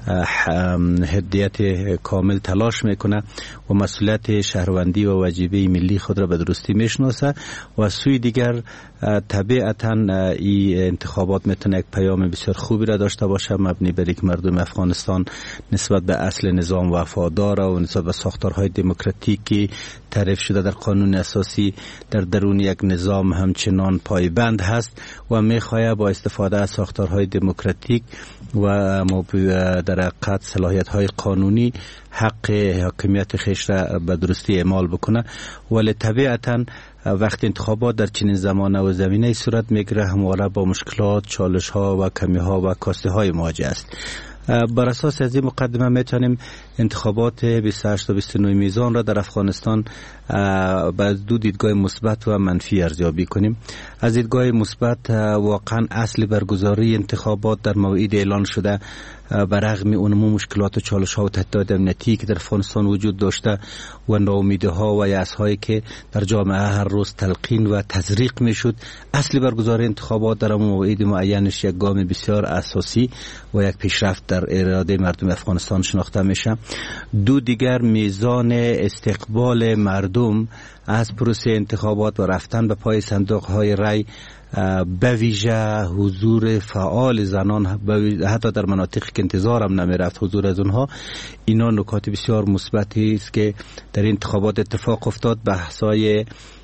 [SPEAKER 23] حدیت کامل تلاش میکنه و مسئولیت شهروندی و واجبه ملی خود را به درستی میشناسه و سوی دیگر طبیعتا این انتخابات میتونه یک پیام بسیار خوبی را داشته باشه مبنی بر اینکه مردم افغانستان نسبت به اصل نظام وفادار و نسبت به ساختارهای دموکراتیکی تعریف شده در قانون اساسی در درون یک نظام همچنان پایبند هست و میخواد با استفاده از ساختارهای دموکراتیک و در حقیقت صلاحیت‌های قانونی حق حاکمیت خیش را به درستی اعمال بکنه. ولی طبیعتاً وقت انتخابات در چنین زمانه و زمینه صورت میگیره همواره با مشکلات، چالش‌ها و کمی‌ها و کاسته‌های مواجه است. بر اساس از این مقدمه میتونیم انتخابات 28 و 29 میزان را در افغانستان با دو دیدگاه مثبت و منفی ارزیابی کنیم. از دیدگاه مثبت واقعا اصل برگزاری انتخابات در موعد اعلان شده برغم اونمو مشکلات و چالش‌ها و تهدیدات امنیتی که در افغانستان وجود داشته و ناامیدی‌ها و یأس‌هایی که در جامعه هر روز تلقین و تزریق میشد، اصل برگزاری انتخابات در موعد معینش یک گام بسیار اساسی و یک پیشرفت در اراده مردم افغانستان شناخته میشه. دو دیگر میزان استقبال مردم از پروسه انتخابات و رفتن به پای صندوق‌های رای به ویژه حضور فعال زنان حتی در مناطقی که انتظار هم نمی رفت حضور از اونها، اینا نکات بسیار مثبتی است که در انتخابات اتفاق افتاد. بحث‌های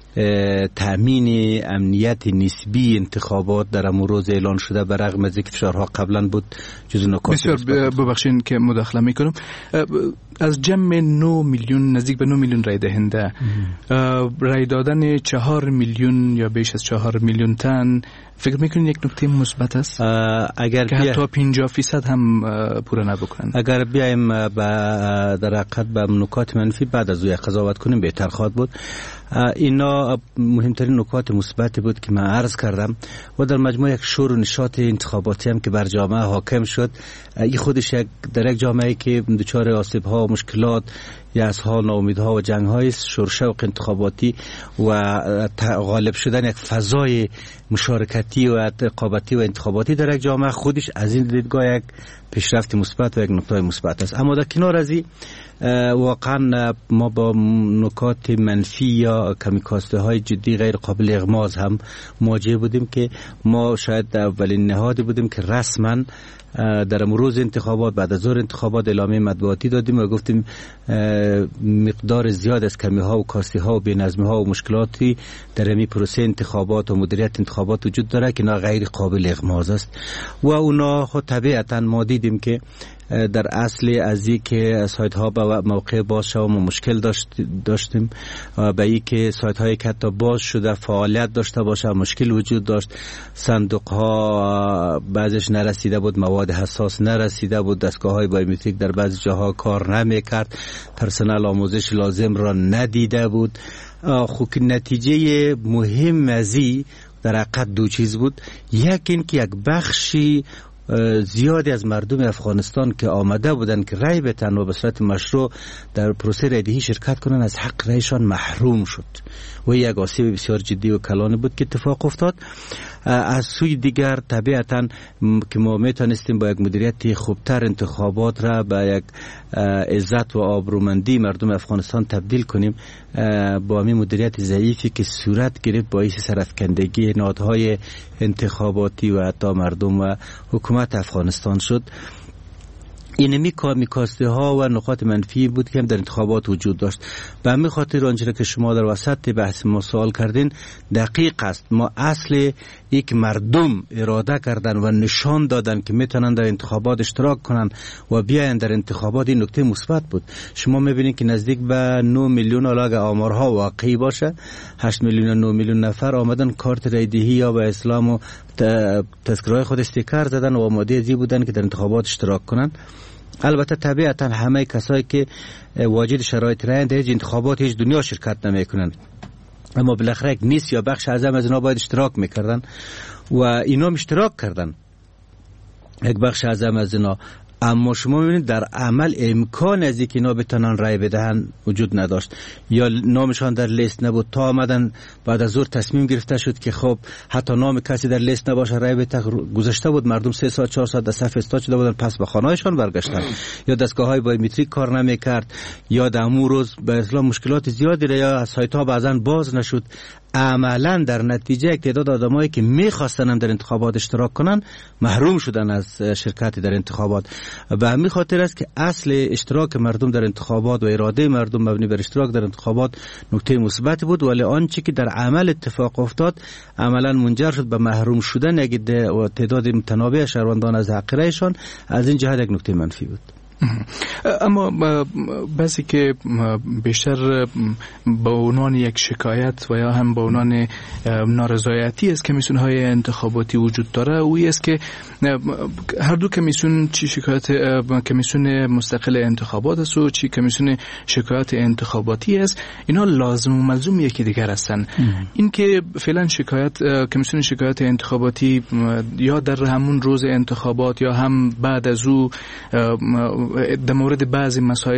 [SPEAKER 23] تأمین امنیت نسبی انتخابات در امروز اعلان شده برغم از اینکه فشارها قبلا بود جزو نکات
[SPEAKER 22] بسیار. ببخشید که مداخله میکنم. از جمع 9 میلیون نزدیک به 9 میلیون رای دهنده رای دادن 4 میلیون یا بیش از 4 میلیون تن فکر میکنین یک نکته مثبت است
[SPEAKER 23] اگر
[SPEAKER 22] که حتی 50% هم پوره نبکنن؟
[SPEAKER 23] اگر بیایم در حقیقت به نکات منفی بعد از او قضاوت کنیم بهتر خواهد بود. اینا مهمترین نکات مثبتی بود که من عرض کردم و در مجموع یک شور و نشاط انتخاباتی هم که بر جامعه حاکم شد. این خودش در یک جامعه که دچار آسیب‌ها و مشکلات، یأس‌ها، ناامیدی‌ها و جنگ‌های شورشوق انتخاباتی و غالب شدن یک فضای مشارکتی و رقابتی و انتخاباتی در یک جامعه خودش از این دیدگاه یک پیشرفت مثبت و یک نکته مثبت است. اما در کنار از این واقعا ما با نکات منفی یا کمی کاسته های جدی غیر قابل اغماض هم مواجه بودیم که ما شاید اولین نهادی بودیم که رسما در امروز انتخابات بعد از ظهر انتخابات اعلامیه مطبوعاتی دادیم و گفتیم مقدار زیاد از کمی ها و کاستی ها و بی‌نظمی ها و مشکلاتی در این پروسه انتخابات و مدیریت انتخابات وجود داره که اینا غیر قابل اغماض است و اونا خود طبیعتا ما دیدیم که در اصل از این که سایت ها به موقع باز شد ما مشکل داشتیم به این که سایت هایی که حتی باز شده فعالیت داشته باشه مشکل وجود داشت. صندوق ها بعضش نرسیده بود، مواد حساس نرسیده بود، دستگاه های بایومتریک در بعضی جاها کار نمیکرد، پرسنل آموزش لازم را ندیده بود. خب نتیجه مهم از این در حقیقت دو چیز بود. یک این که یک بخشی زیادی از مردم افغانستان که آمده بودن که رای بدن و به صورت مشروع در پروسه رایدهی شرکت کنن از حق رایشان محروم شد و یک آسیب بسیار جدی و کلانی بود که اتفاق افتاد. از سوی دیگر طبیعتا که ما میتونستیم با یک مدیریت خوبتر انتخابات را به یک عزت و آبرومندی مردم افغانستان تبدیل کنیم، با همین مدیریت ضعیفی که صورت گرفت باعث سرفکندگی نهادهای انتخاباتی و حتی مردم و حکومت افغانستان شد. این میکاسته ها و نقاط منفی بود که هم در انتخابات وجود داشت. به همین خاطر آنچه که شما در وسط بحث ما سوال کردین دقیق است. ما اصل یک مردم اراده کردن و نشان دادن که میتونن در انتخابات اشتراک کنن و بیاین در انتخابات، این نکته مثبت بود. شما میبینید که نزدیک به 9 میلیون الاغ آمارها واقعی باشه 8 میلیون و 9 میلیون نفر آمدن کارت رایدهی یا به اسلام و تذکرهای خود استیکر زدن و آماده ازی بودن که در انتخابات اشتراک کنن. البته طبیعتا همه کسایی که واجد شرایط رایند در انتخابات هیچ دنیا شرکت نمیکنن، اما بالاخره یک نیست یا بخش اعظم از اینا باید اشتراک میکردن و اینا اشتراک کردن، یک بخش اعظم از اینا. اما شما میبینید در عمل امکان از اینکه اینا بتونن رای بدهن وجود نداشت یا نامشان در لیست نبود. تا آمدن بعد از ظهر تصمیم گرفته شد که خب حتی نام کسی در لیست نباشه رای بده. گذشته بود مردم 3 ساعت 4 ساعت در صف ایستاده شده بودن، پس به خانه‌هایشان برگشتن یا دستگاه‌های بایومتریک کار نمی‌کرد یا در امور روز به اصطلاح مشکلات زیادی یا سایت‌ها بعضن باز نشد. عملا در نتیجه یک تعداد آدمایی که می‌خواستن در انتخابات اشتراک کنن محروم شدن از شرکت در انتخابات. به همین خاطر است که اصل اشتراک مردم در انتخابات و اراده مردم مبنی بر اشتراک در انتخابات نکته مثبت بود، ولی آنچه که در عمل اتفاق افتاد عملا منجر شد به محروم شدن یک تعداد متنوع شهروندان از حق رایشان. از این جهت یک نکته منفی بود.
[SPEAKER 22] اما بعضی که بیشتر به عنوان یک شکایت و یا هم به عنوان نارضایتی از کمیسیون های انتخاباتی وجود داره، اوی است که هر دو کمیسیون، چی شکایت کمیسیون مستقل انتخابات است و چی کمیسیون شکایت انتخاباتی است، اینا لازم و ملزوم یکی دیگر هستن. این که فعلا کمیسیون شکایت انتخاباتی یا در همون روز انتخابات یا هم بعد از او در مورد بعضی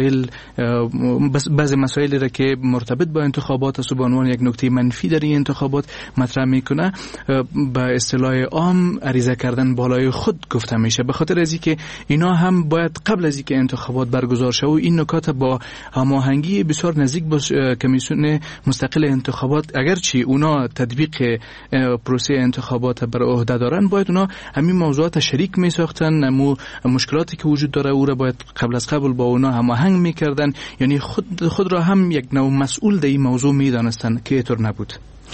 [SPEAKER 22] مسائل را که مرتبط با انتخابات است و به عنوان یک نکته منفی در این انتخابات مطرح میکنه، به اصطلاح عام عریضه کردن بالای خود گفته میشه، به خاطر از اینکه اینا هم باید قبل از اینکه انتخابات برگزار شه و این نکات با هماهنگی بسیار نزدیک با کمیسیون مستقل انتخابات، اگرچه اونا تطبیق پروسه انتخابات بر عهده دارن، باید اونا همین موضوعات شریک میساختن، مشکلاتی که وجود داره او را باید قبل از قبل با اونا هماهنگ میکردن، یعنی خود را هم یک نوع مسئول در این موضوع میدانستن که اینطور نبود.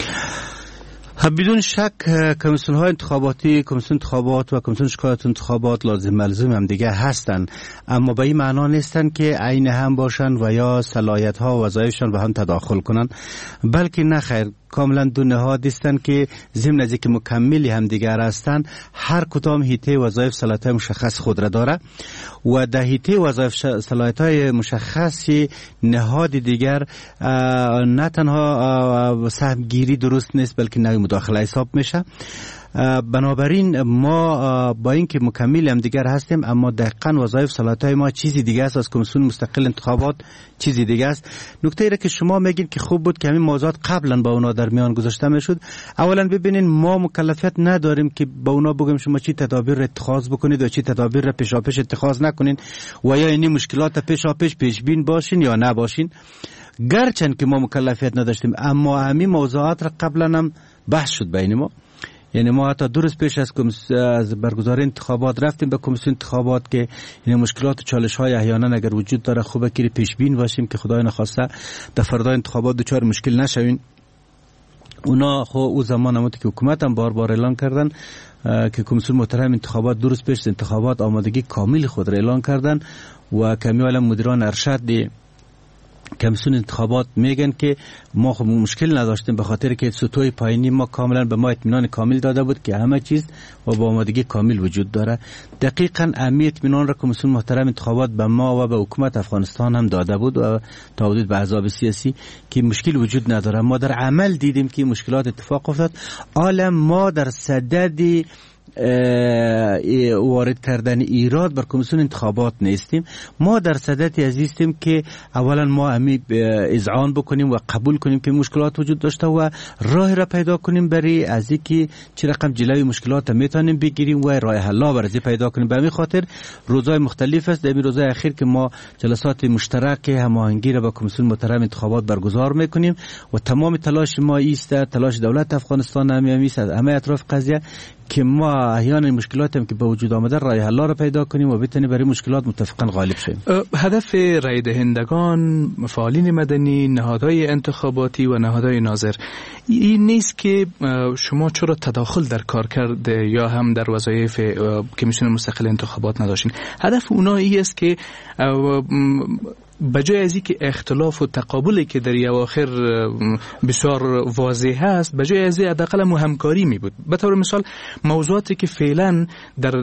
[SPEAKER 23] بدون شک کمیسیون های انتخاباتی، کمیسیون انتخابات و کمیسیون شکایت انتخابات لازم ملزوم هم دیگه هستن، اما به این معنا نیستن که عین هم باشن و یا صلاحیت ها و وظایفشان به هم تداخل کنن، بلکه نه خیر، کاملا دو نهاد هستند که ضمن از اینکه مکملی هم دیگر هستند، هر کدام حیطه وظایف صلاحیت مشخص خود را داره و در حیطه وظایف صلاحیت های مشخص نهاد دیگر نه تنها سهم گیری درست نیست بلکه نوع مداخله حساب میشه. بنابراین ما با اینکه مکمل هم دیگر هستیم، اما دقیقاً وظایف صلاحیت‌های ما چیزی دیگه است، از کمیسیون مستقل انتخابات چیزی دیگه است. نکته ای را که شما میگین که خوب بود که همین موضوعات قبلا با اونا در میان گذاشته میشد. اولا ببینین ما مکلفیت نداریم که با اونا بگیم شما چی تدابیر را اتخاذ بکنید و چی تدابیر را پیشاپیش اتخاذ نکنین و یا این مشکلات پیشاپیش پیش بین باشین یا نباشین. گرچند که ما مکلفیت نداشتیم، اما همین موضوعات را قبلا هم بحث شد بین ما. یعنی ما حتی دو روز پیش از برگزاری انتخابات رفتیم به کمیسیون انتخابات که این مشکلات و چالش های احیانا اگر وجود داره خوبه که پیش بین باشیم که خدای نخواسته در فردای انتخابات دچار مشکل نشوین. اونا خب او زمان همونطور که حکومت هم بار بار اعلان کردن که کمیسیون محترم انتخابات دو روز پیش انتخابات آمادگی کامل خود را اعلان کردن و کمیال مدیران ارشد کمیسیون انتخابات میگن که ما خب مشکل نداشتیم به خاطر که سطوح پایینی ما کاملا به ما اطمینان کامل داده بود که همه چیز و با آمادگی کامل وجود داره. دقیقاً اهمیت اطمینان را کمیسیون محترم انتخابات به ما و به حکومت افغانستان هم داده بود و تا حدود به احزاب سیاسی که مشکل وجود نداره. ما در عمل دیدیم که مشکلات اتفاق افتاد. عالم ما در صدد وارد کردن ایراد بر کمیسیون انتخابات نیستیم. ما در صددی عزیزیم که اولا ما اذعان بکنیم و قبول کنیم که مشکلات وجود داشته و راه را پیدا کنیم برای از اینکه چه رقم جلوی مشکلات میتونیم بگیریم و راه حل برای پیدا کنیم. به همین خاطر روزهای مختلف است. در روزهای اخیر که ما جلسات مشترک هماهنگی را با کمیسیون محترم انتخابات برگزار میکنیم و تمام تلاش ما است، تلاش دولت افغانستان هم است، همه اطراف قضیه که ما احیانا مشکلاتی هم که به وجود آمده راه حل را پیدا کنیم و بتونیم برای مشکلات متفقاً غالب شیم.
[SPEAKER 22] هدف رای دهندگان، فعالین مدنی، نهادهای انتخاباتی و نهادهای ناظر این نیست که شما چرا تداخل در کار کرده یا هم در وظایف کمیسیون مستقل انتخابات نداشتین. هدف اونا این است که بجای از اینکه اختلاف و تقابلی که در اواخر بسیار واضح هست، بجای از این حداقل همکاری می بود. به طور مثال موضوعاتی که فعلا در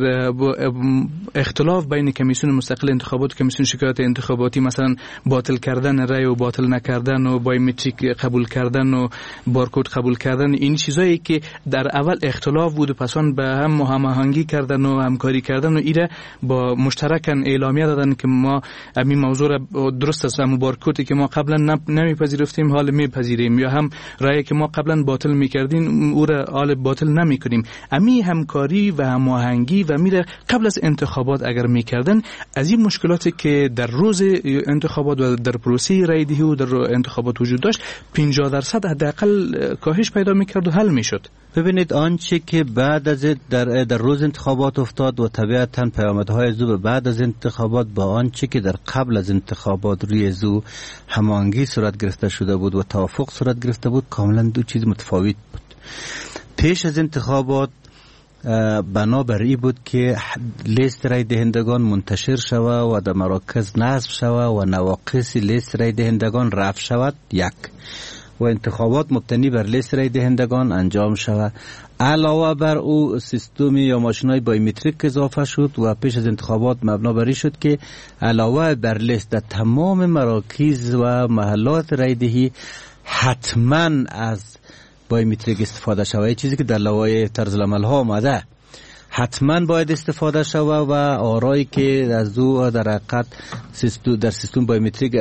[SPEAKER 22] اختلاف بین کمیسیون مستقل انتخابات و کمیسیون شکایات انتخاباتی، مثلا باطل کردن رای و باطل نکردن و بایومتریک قبول کردن و بارکد قبول کردن، این چیزایی که در اول اختلاف بود و پسان به هم هماهنگی کردن و همکاری کردن و ایره با مشترکاً اعلامیه دادن که ما همین موضوع را درست است، هم بارکدی که ما قبلا نمیپذیرفتیم حال میپذیریم، یا هم رای که ما قبلا باطل میکردیم او را حال باطل نمیکنیم. امی همکاری و هماهنگی و میره قبل از انتخابات اگر میکردن، از این مشکلاتی که در روز انتخابات و در پروسه رای دهی و در انتخابات وجود داشت 50% حداقل کاهش پیدا میکرد و حل میشد.
[SPEAKER 23] ببینید آنچه که بعد از در روز انتخابات افتاد و طبیعتاً پیامدهای زو بعد از انتخابات با آنچه که در قبل از انتخابات روی زو هماهنگی صورت گرفته شده بود و توافق صورت گرفته بود، کاملا دو چیز متفاوت بود. پیش از انتخابات بنابراین بود که لیست رای دهندگان منتشر شود و در مراکز نصب شود و نواقص لیست رای دهندگان رفع شود یک، و انتخابات مبتنی بر لیست رای دهندگان انجام شود. علاوه بر او سیستم یا ماشینای بایومتریک اضافه شد و پیش از انتخابات مبنا بر این شد که علاوه بر لیست در تمام مراکز و محلات رای دهی حتما از بایومتریک استفاده شود، چیزی که در لوایح طرز العمل ها آمده حتما باید استفاده شود و آرایی که از او در حقیقت در سیستم بایومتریک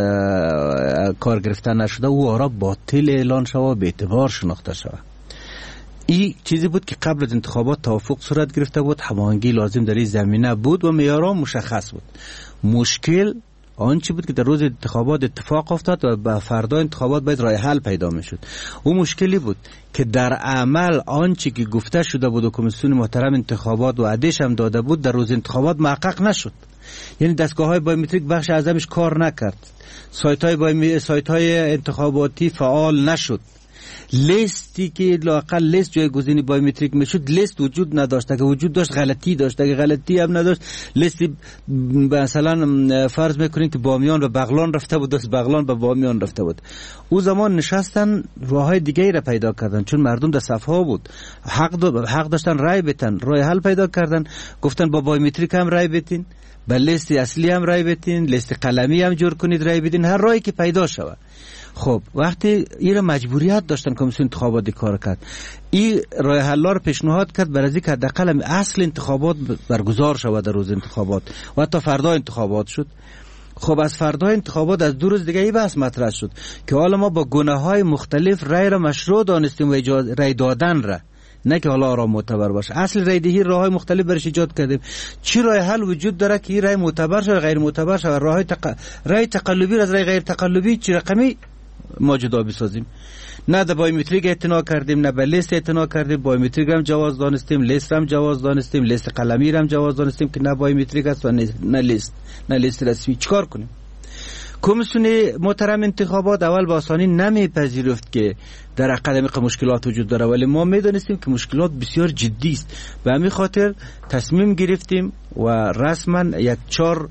[SPEAKER 23] کار گرفته نشده او آرا باطل اعلان شود، به اعتبار شناخته شود. این چیزی بود که قبل از انتخابات توافق صورت گرفته بود، هماهنگی لازم در این زمینه بود و معیارها مشخص بود. مشکل آنچه بود که در روز انتخابات اتفاق افتاد و به فردا انتخابات باید راه حل پیدا میشد. اون مشکلی بود که در عمل آنچه که گفته شده بود و کمیسیون محترم انتخابات و عدش هم داده بود در روز انتخابات محقق نشد. یعنی دستگاه‌های بایومتریک بخش اعظمش کار نکرد، سایت‌های انتخاباتی فعال نشد، لیستی که لااقل لیست جایگزینی بایومتریک میشد لیست وجود نداشت، که وجود داشت غلطی داشت، که غلطی هم نداشت لیستی مثلا فرض میکنین که بامیان به بغلان رفته بود، از بغلان به بامیان رفته بود. او زمان نشستن راههای دیگه را پیدا کردن، چون مردم در صفها بود، حق داشتن رای بدن، راه حل پیدا کردن، گفتن با بایومتریک هم رای بدین، با لیست اصلی هم رای بدین، لیست قلمی هم جور کنید رای بدین، هر راهی که پیدا شود. خب وقتی این مجبوریت داشتن کمیسیون انتخابات کار کرد، این راه حل را پیشنهاد کرد برای اینکه حداقل اصل انتخابات برگزار شود در روز انتخابات و حتی فردا انتخابات شد. خب از فردا انتخابات از 2 روز دیگه این بحث مطرح شد که حالا ما با گناه‌های مختلف رای را مشروع دانستیم و رای دادن را، نه که حالا را معتبر باشه. اصل رای دهی راه‌های مختلف برش ایجاد کردیم. چی راه حل وجود داره که این رای معتبر شه غیر معتبر شه؟ رای تقلبی از رای غیر تقلبی چی رقمی ما جدا بسازیم؟ نه در بایومتریک اعتنا کردیم، نه به لیست اعتنا کردیم. بایومتریک هم جواز دانستیم، لیست هم جواز دانستیم، لیست قلمی هم جواز دانستیم که نه بایومتریک است و نه لیست رسمی. چیکار کنیم؟ کمیسیون محترم انتخابات اول با آسانی نمیپذیرفت که در اکادمیک مشکلات وجود داره، ولی ما میدونستیم که مشکلات بسیار جدی است و همین خاطر تصمیم گرفتیم و رسما یک 4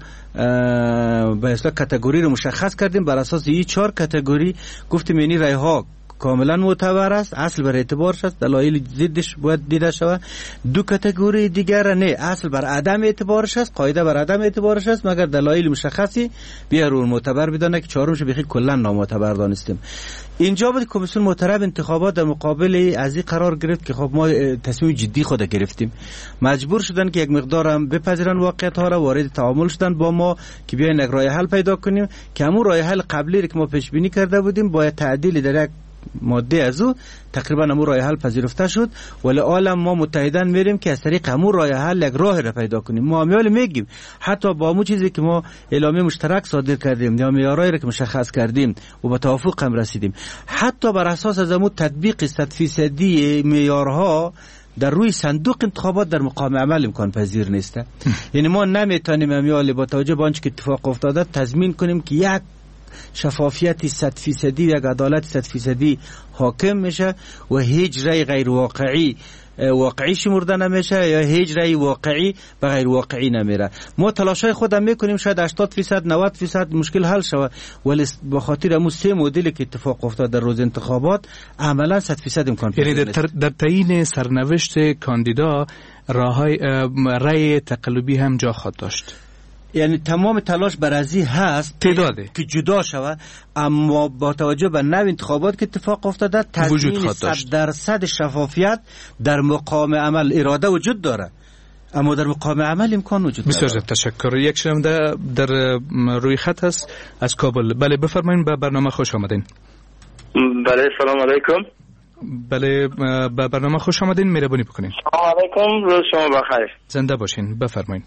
[SPEAKER 23] به اصطلاح کاتگوری رو مشخص کردیم. بر اساس این 4 کاتگوری گفتیم یعنی رای ها کاملا معتبر است، اصل بر اعتبارش است، دلایل ضدش باید دیده شود. 2 کاتگوری دیگر نه، اصل بر عدم اعتبارش است، قاعده بر عدم اعتبارش است، مگر دلایل مشخصی بیارون معتبر بدانه که 4مش بخی کلا نامعتبر دانستیم. اینجا بود کمیسیون محترم انتخابات در مقابل از این قرار گرفت که خب ما تصمیم جدی خود گرفتیم، مجبور شدن که یک مقدار هم بپذیرن واقعیت ها را، وارد تعامل شدن با ما که بیاین یک راه حل پیدا کنیم که همون راه حل قبلی که ما پیش بینی کرده بودیم با تعدیل در یک ماده از او تقریبا همون راه حل پذیرفته شد. ولی عالم ما متحدن میریم که از طریق همون راه حل یک راه را پیدا کنیم. ما میال میگیم حتی با همون چیزی که ما اعلامیه مشترک صادر کردیم یا معیارایی را که مشخص کردیم و به توافق هم رسیدیم، حتی بر اساس از همون تطبیق 100% معیارها در روی صندوق انتخابات در مقام عمل امکان پذیر نیست. یعنی ما نمیتونیم امیال با توجه به آنچه که اتفاق افتاده تضمین کنیم که یک شفافیت 100% یک عدالت 100% حاکم میشه و هیچ رای غیر واقعی
[SPEAKER 4] واقعی شمرده نمیشه یا هیچ رأی واقعی و غیر واقعی نمیره. ما تلاشای خودم میکنیم شاید 80% 90% مشکل حل شود، ولی به خاطر همون سه مدلی که اتفاق افتاد در روز انتخابات عملا 100% امکان
[SPEAKER 22] یعنی در تعیین سرنوشت کاندیدا رأی تقلبی هم جا خواهد داشت.
[SPEAKER 4] یعنی تمام تلاش بر ازی هست
[SPEAKER 22] تعداده
[SPEAKER 4] که جدا شود، اما با توجه به نوع انتخابات که اتفاق افتاده تضمین 100% شفافیت در مقام عمل اراده وجود داره، اما در مقام عمل امکان وجود داره.
[SPEAKER 22] بسیار تشکر. یک شنونده در روی خط هست از کابل. بله بفرمایید، به برنامه خوش آمدین.
[SPEAKER 5] بله سلام علیکم.
[SPEAKER 22] بله به برنامه خوش آمدین، مهربانی بکنین.
[SPEAKER 5] سلام علیکم، روز شما بخیر.
[SPEAKER 22] زنده باشین، بفرمایید.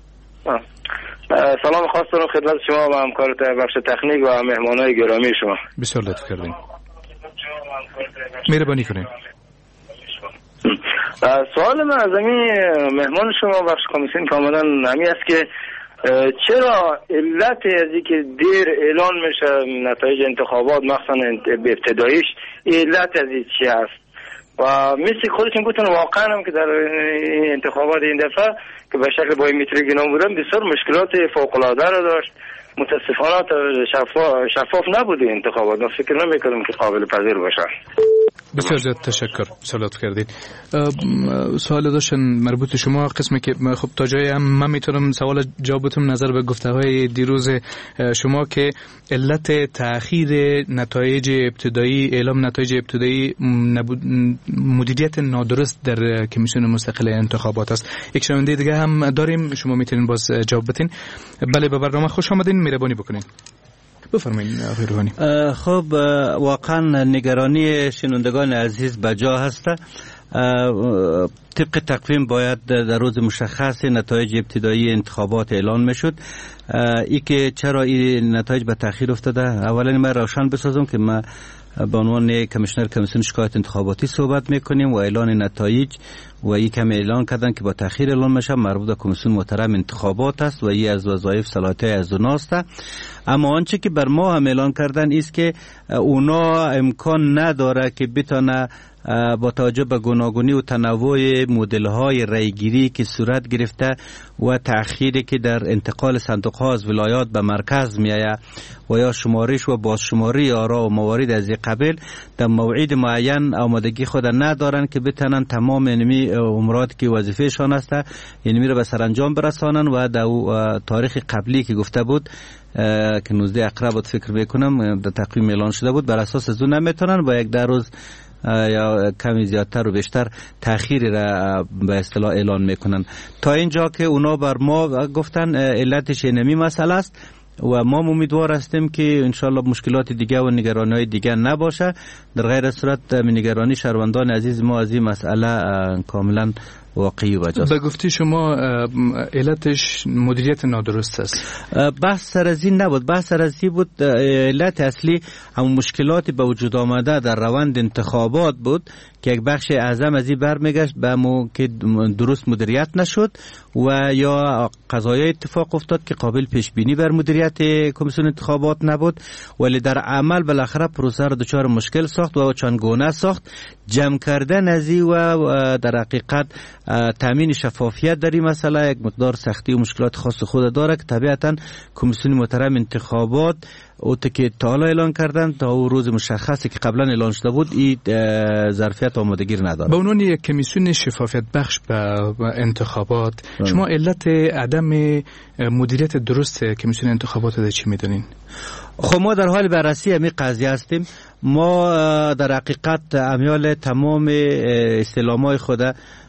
[SPEAKER 5] سلام خاص دارم خدمت شما و همکار بخش تکنیک و مهمانای گرامی شما.
[SPEAKER 22] بسیار لطف کردین، مهربانی کنین.
[SPEAKER 5] سوال من از مهمان شما بخش کمیسیون کاملا نمی است که چرا علت از اینکه دیر اعلان میشه نتایج انتخابات مخصوصا ابتداییش علت از این چی است؟ و مثل خودشون گفتن واقعا هم که در انتخابات این دفعه که به شکل بایومتریک اینا بودن بسیار مشکلات فوق العاده رو داشت، متاسفانه شفاف نبوده انتخابات. من فکر نمی‌کنم که قابل پذیر باشه.
[SPEAKER 22] بسیار زیاد تشکر، سلامت کردید. سوال داشتن مربوط شما قسمی که خب تا جایی هم من میتونم سوال جوابتون نظر به گفته‌های دیروز شما که علت تأخیر نتایج ابتدایی، اعلام نتایج ابتدایی مدیریت نادرست در کمیسیون مستقل انتخابات است. یک شنونده دیگه هم داریم، شما میتونین باز جواب بدین. بله به برنامه خوش آمدین، مهربانی بکنین. بفرمایید آقای روحانی.
[SPEAKER 4] خب واقعا نگرانی شنوندگان عزیز بجا هست. طبق تقویم باید در روز مشخص نتایج ابتدایی انتخابات اعلان میشد. ای که چرا این نتایج به تأخیر افتاده، اولا من روشن بسازم که ما به عنوان کمیشنر کمیسیون شکایت انتخاباتی صحبت میکنیم و اعلان نتایج و این کم اعلان کردن که با تأخیر اعلان میشه مربوط به کمیسیون محترم انتخابات است و این از وظایف صلاحیت از اوناست. اما آنچه که بر ما هم اعلان کردن است که اونا امکان نداره که بتونه با توجه به گوناگونی و تنوع مدل‌های رایگیری که صورت گرفته و تأخیری که در انتقال صندوق‌ها از ولایات به مرکز میآید و یا شمارش و بازشماری آرا و موارد از این قبیل در موعد معین آمادگی خود ندارن که بتونن تمام اینمی امورات که وظیفه‌شان است یعنی میره به سرانجام برسانن و در تاریخ قبلی که گفته بود که 19 اقرب بود فکر میکنم در تقویم اعلان شده بود، بر اساس از اون نمیتونن با یک 10 روز یا کمی زیادتر و بیشتر تأخیری را به اصطلاح اعلان میکنن. تا اینجا که اونا بر ما گفتن علتش اینمی مسئله است و ما امیدوار هستیم که انشالله مشکلات دیگه و نگرانی‌های دیگه نباشه. در غیر صورت نگرانی شهروندان عزیز ما از این مسئله کاملا واقعی و جاست.
[SPEAKER 22] به گفتی شما علتش مدیریت نادرست است.
[SPEAKER 4] بحث سر از این نبود، بحث سر از این بود علت اصلی همون مشکلاتی به وجود آمده در روند انتخابات بود که یک بخش اعظم از این برمیگشت به مو که درست مدیریت نشد و یا قضایای اتفاق افتاد که قابل پیش بینی بر مدیریت کمیسیون انتخابات نبود، ولی در عمل بالاخره پروسه را دچار مشکل ساخت و چندگونه ساخت. جمع کردن از این و در حقیقت تامین شفافیت در این مسئله یک مقدار سختی و مشکلات خاص خود داره که طبیعتا کمیسیون محترم انتخابات او که تا حالا اعلان کردن تا او روز مشخصی که قبلا اعلان شده بود این ظرفیت آمادگی نداره.
[SPEAKER 22] به عنوان یک کمیسیون شفافیت بخش به انتخابات شما علت عدم مدیریت درست کمیسیون انتخابات را چی میدونین؟
[SPEAKER 4] خب ما در حال بررسی همین قضیه هستیم. ما در حقیقت امیال تمام استعلامات خود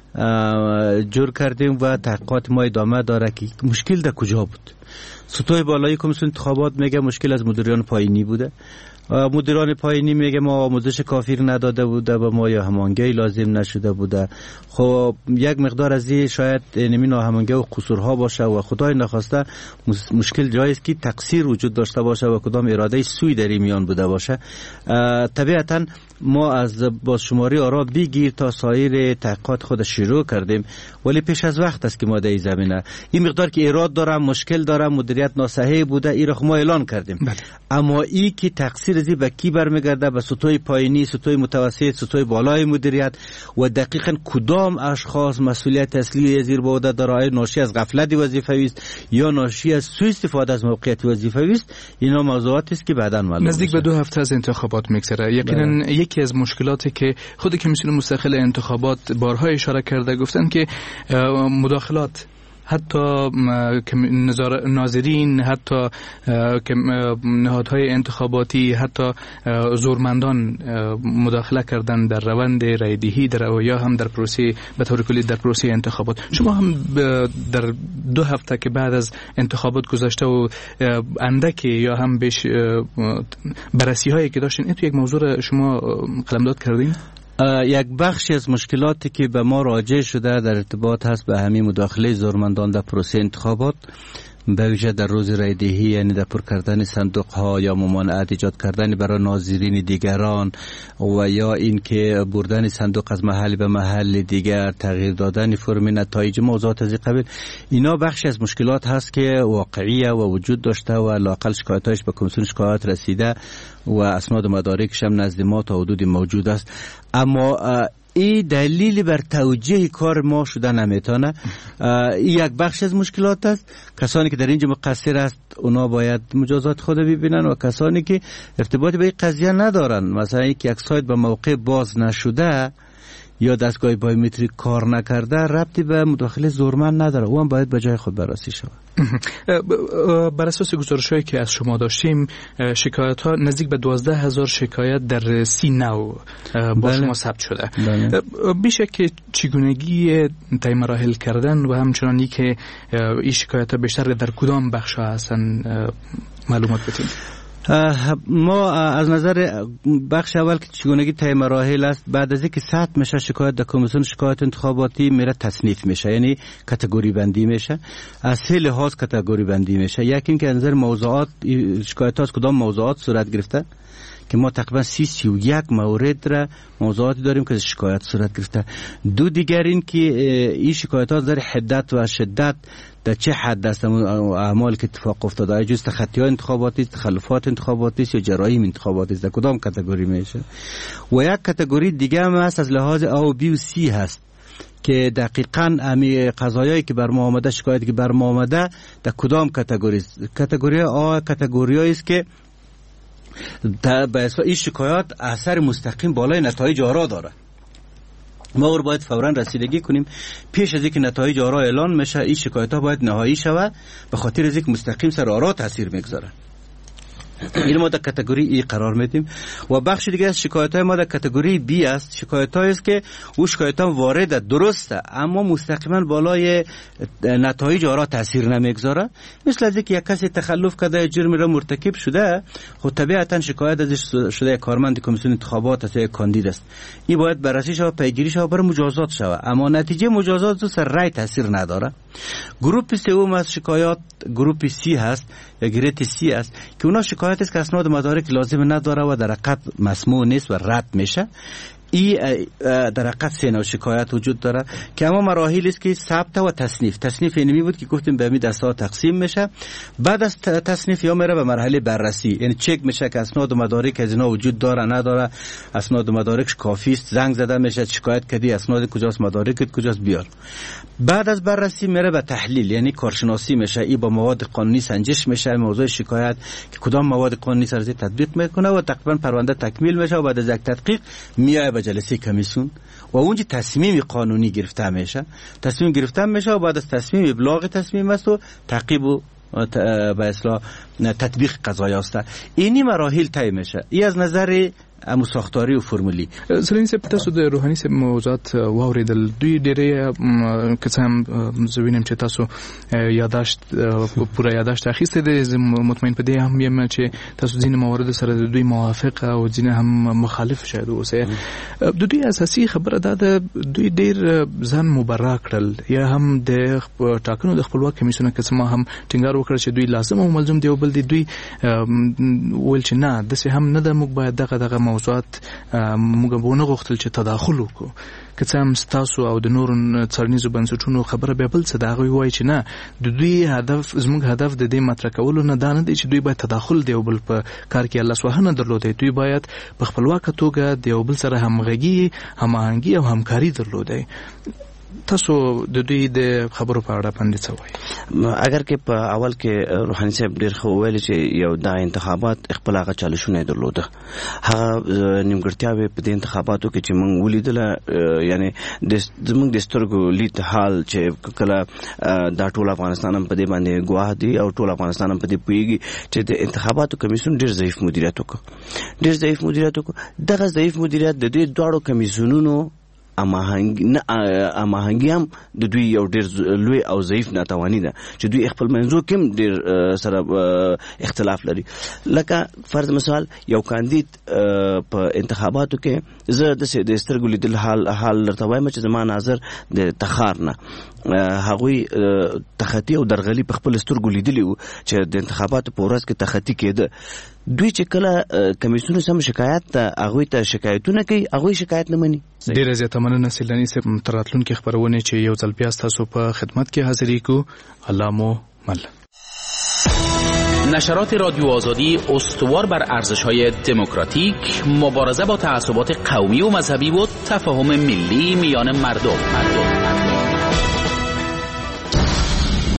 [SPEAKER 4] جور کردیم و تحقیقات ما ادامه داره که مشکل در کجا بود. سطوح بالای کمیسیون انتخابات میگه مشکل از مدیران پایینی بوده. مدیران پایینی میگه ما آموزش کافی نداده بوده و ما یا هماهنگی لازم نشده بوده. خب یک مقدار از این شاید نمین هماهنگی و قصورها باشه و خدای نخواسته مشکل جایی است که تقصیر وجود داشته باشه و کدام اراده سوی در میان بوده باشه. طبیعتا ما از بازشماری آرا بگیر تا سایر تحقیقات خود شروع کردیم، ولی پیش از وقت است که ما در این زمینه این مقدار که ایراد داره مشکل داره داره مدیریت ناصحیح بوده، این را ما اعلان کردیم. اما این که تقصیر از به کی برمیگرده؟ به سطوح پایینی، سطوح متوسط، سطوح بالای مدیریت و دقیقاً کدام اشخاص مسئولیت اصلی زیر به عهده دارند؟ ناشی از غفلت وظیفوی است یا ناشی از سوء استفاده از موقعیت وظیفوی است؟ اینا موضوعاتی است که بعداً معلوم
[SPEAKER 22] نزدیک به 2 هفته از انتخابات میگذره. یقینا یکی از مشکلاتی که خود کمیسیون مستقل انتخابات بارها اشاره کرده، گفتن که مداخلات حتی ناظرین، حتی نهادهای انتخاباتی، حتی زورمندان مداخله کردن در روند رایدهی یا هم در پروسه به طور کلی در پروسه انتخابات. شما هم در 2 هفته که بعد از انتخابات گذشته و اندکی یا هم بیش بررسی هایی که داشتین، این تو یک موضوع شما قلمداد کردین؟
[SPEAKER 4] یک بخشی از مشکلاتی که به ما راجع شده در ارتباط هست به همین مداخله زورمندان در پروسه انتخابات، به ویژه در روز رایدهی، یعنی در پر کردن صندوق ها یا ممانعت ایجاد کردن برای ناظرین دیگران و یا این که بردن صندوق از محل به محل دیگر، تغییر دادن فرم نتایج، موضوعات از قبیل، اینا بخشی از مشکلات هست که واقعیه و وجود داشته و لااقل شکایتاش به کمیسیون شکایت رسیده و اسناد و مدارکش هم نزد ما تا حدودی موجود است. اما این دلیلی بر توجیه کار ما شده نمیتونه. یک بخش از مشکلات است. کسانی که در اینجا مقصر است اونا باید مجازات خود ببینن و کسانی که ارتباطی به این قضیه ندارن، مثلا یک سایت به موقع باز نشده یا دستگاه بایومتریک کار نکرده، ربطی به مداخله زورمند نداره، اون باید به جای خود بررسی شود.
[SPEAKER 22] بر اساس گزارش‌هایی که از شما داشتیم، شکایت‌ها نزدیک به 12,000 شکایت در 30 نوع با شما ثبت شده. بیشه که چگونگی طی مراحل کردن و همچنانی که این شکایت‌ها بیشتر در کدام بخش‌ها هستن معلومات بدین.
[SPEAKER 4] ما از نظر بخش اول که چگونگی طی مراحل است، بعد از اینکه ثبت میشه شکایت در کمیسیون شکایت انتخاباتی میره تصنیف میشه، یعنی کاتگوری بندی میشه. از 3 لحاظ کاتگوری بندی میشه. یکی اینکه از نظر موضوعات شکایت ها از کدام موضوعات صورت گرفته، که ما تقریبا 31 مورد را موضوعاتی داریم که شکایت صورت گرفته. دو دیگر این که این شکایت ها در حدت و شدت در چه حد است، اعمال که اتفاق افتاده، جز تخطی‌های انتخاباتی، تخلفات انتخاباتی یا جرایم انتخاباتی است، در کدام کاتگوری میشه. و یک کاتگوری دیگه هم هست از لحاظ A و B و C هست که دقیقاً امی قضایایی که بر ما آمده، شکایتی که بر ما آمده در کدام کاتگوری است. کاتگوری A کاتگوریایی است که به این شکایات اثر مستقیم بالای نتایج آرا داره. ما باید فوراً رسیدگی کنیم پیش از اینکه نتایج آرا اعلان میشه. این شکایت ها باید نهایی شود، به خاطر از اینکه مستقیم سر آرا تاثیر میگذاره. این ما در کاتگوری ای قرار میدیم. و بخش دیگه از شکایت های ما در کاتگوری بی است. شکایت هایی است که او شکایت ها وارد درسته اما مستقیما بالای نتایج آرا تاثیر نمیگذاره. مثل از اینکه یک کسی تخلف کرده، جرمی را مرتکب شده، خود طبیعتا شکایت ازش شده کارمند کمیسیون انتخابات است یا کاندید است، این باید بررسی شود، پیگیری شود، برای مجازات شود. اما نتیجه مجازات سر رای تاثیر نداره. گروه سوم از شکایات گروه سی هست یا گریت سی است که اونا شکایت است که اسناد مدارک لازم نداره و در حقیقت مسموع نیست و رد میشه. این در حقیقت 3 نوع شکایت وجود داره که اما مراحل است که ثبت و تصنیف. تصنیف اینمی بود که گفتیم به همین دسته تقسیم میشه. بعد از تصنیف یا میره به مرحله بررسی، یعنی چک میشه که اسناد و مدارک از اینا وجود داره نداره، اسناد و مدارکش کافی است، زنگ زده میشه شکایت کردی اسناد کجاست، مدارکت کجاست، بیار. بعد از بررسی میره به تحلیل، یعنی کارشناسی میشه. این با مواد قانونی سنجش میشه موضوع شکایت که کدام مواد قانونی سر تطبیق میکنه و تقریبا پرونده تکمیل میشه و بعد از یک تحقیق میاد به جلسه کمیسیون و اونجا تصمیم قانونی گرفته میشه. تصمیم گرفته میشه و بعد از تصمیم ابلاغ تصمیم است و تعقیب و به اصطلاح تطبیق قضایی است. اینی مراحل طی میشه. این از نظر امو ساختاری و فرمولی.
[SPEAKER 22] سلیم سپ تاسو د روحاني سپ موضوعات واوریدل، دوی ډېرې که هم زوینم چې تاسو یاداشت پوره یاداشت اخیسته دي، مطمئن په دې هم یم چې تاسو ځینې موارد سره د دوی موافق او ځینې هم مخالف شاید اوسئ. د دوی اساسي خبره دا ده دوی ډېر ځان مبرا کړل یا هم د ټاکنو د خپلواک کمیسیون کې سم هم ټینګار وکړ چې دوی لازم او ملزم دی او بل دوی ول چې نه دسه هم نه د موږ باید دغه موضوعات موږ به نه غوښتل چې تداخل وکړو که څه هم ستاسو او د نورو څارنیزو بنسټونو خبره بیا بل څه د هغوی وایي چې نه د دوی هدف زموږ هدف د دې مطرح کولو نه دا نه دی چې دوی باید تداخل د یو بل په کار کې لاسوهنه درلودی دوی باید په خپلواکه توګه د یو بل سره همغږي هماهنګي او همکاري درلودی تاسو د دوی د خبرو په اړه باندې څه وایي
[SPEAKER 6] اگر کې په اول کې روحاني صاحب ډېر خو ویل چې یو دا انتخابات خپل هغه چالشونه درلوده هغه نیمګړتیاوې په دې انتخاباتو کې چې موږ ولیدله یعنی زموږ د سترګو لید حال چې کله دا ټول افغانستان هم په دې باندې ګواه دی او ټول افغانستان هم په دې پوهیږي چې د انتخاباتو کمیسیون ډېر ضعیف مدیریت وکړ دغه ضعیف مدیریت د دې دواړو کمیسیونونو اماهنګي هم د دوی یو ډېر لوی او ضعیف ناتواني ده چې دوی خپل منځو کې هم ډېر سره اختلاف لري لکه فرض مثال یو کاندید په انتخاباتو کې زه د سترګو لیدل حال درته وایم چې زما نظر د تخار نه هغوی تخطي او درغلي په خپل سترګو لیدلی وو چې د انتخاباتو په ورځ کې تخطي کېده دوی چې کله کمیسیون سم شکایت ته هغوی ته شکایتونه کوي هغوی شکایت نه مني
[SPEAKER 22] ډېره زیاته مننه سیلاني صاحب تر راتلونکي خپرونې چې یو ځل بیا ستاسو په خدمت کې حاضرې کو الله مو مل
[SPEAKER 1] نشرات رادیو آزادی استوار بر ارزش‌های دموکراتیک، مبارزه با تعصبات قومی و مذهبی و تفاهم ملی میان مردم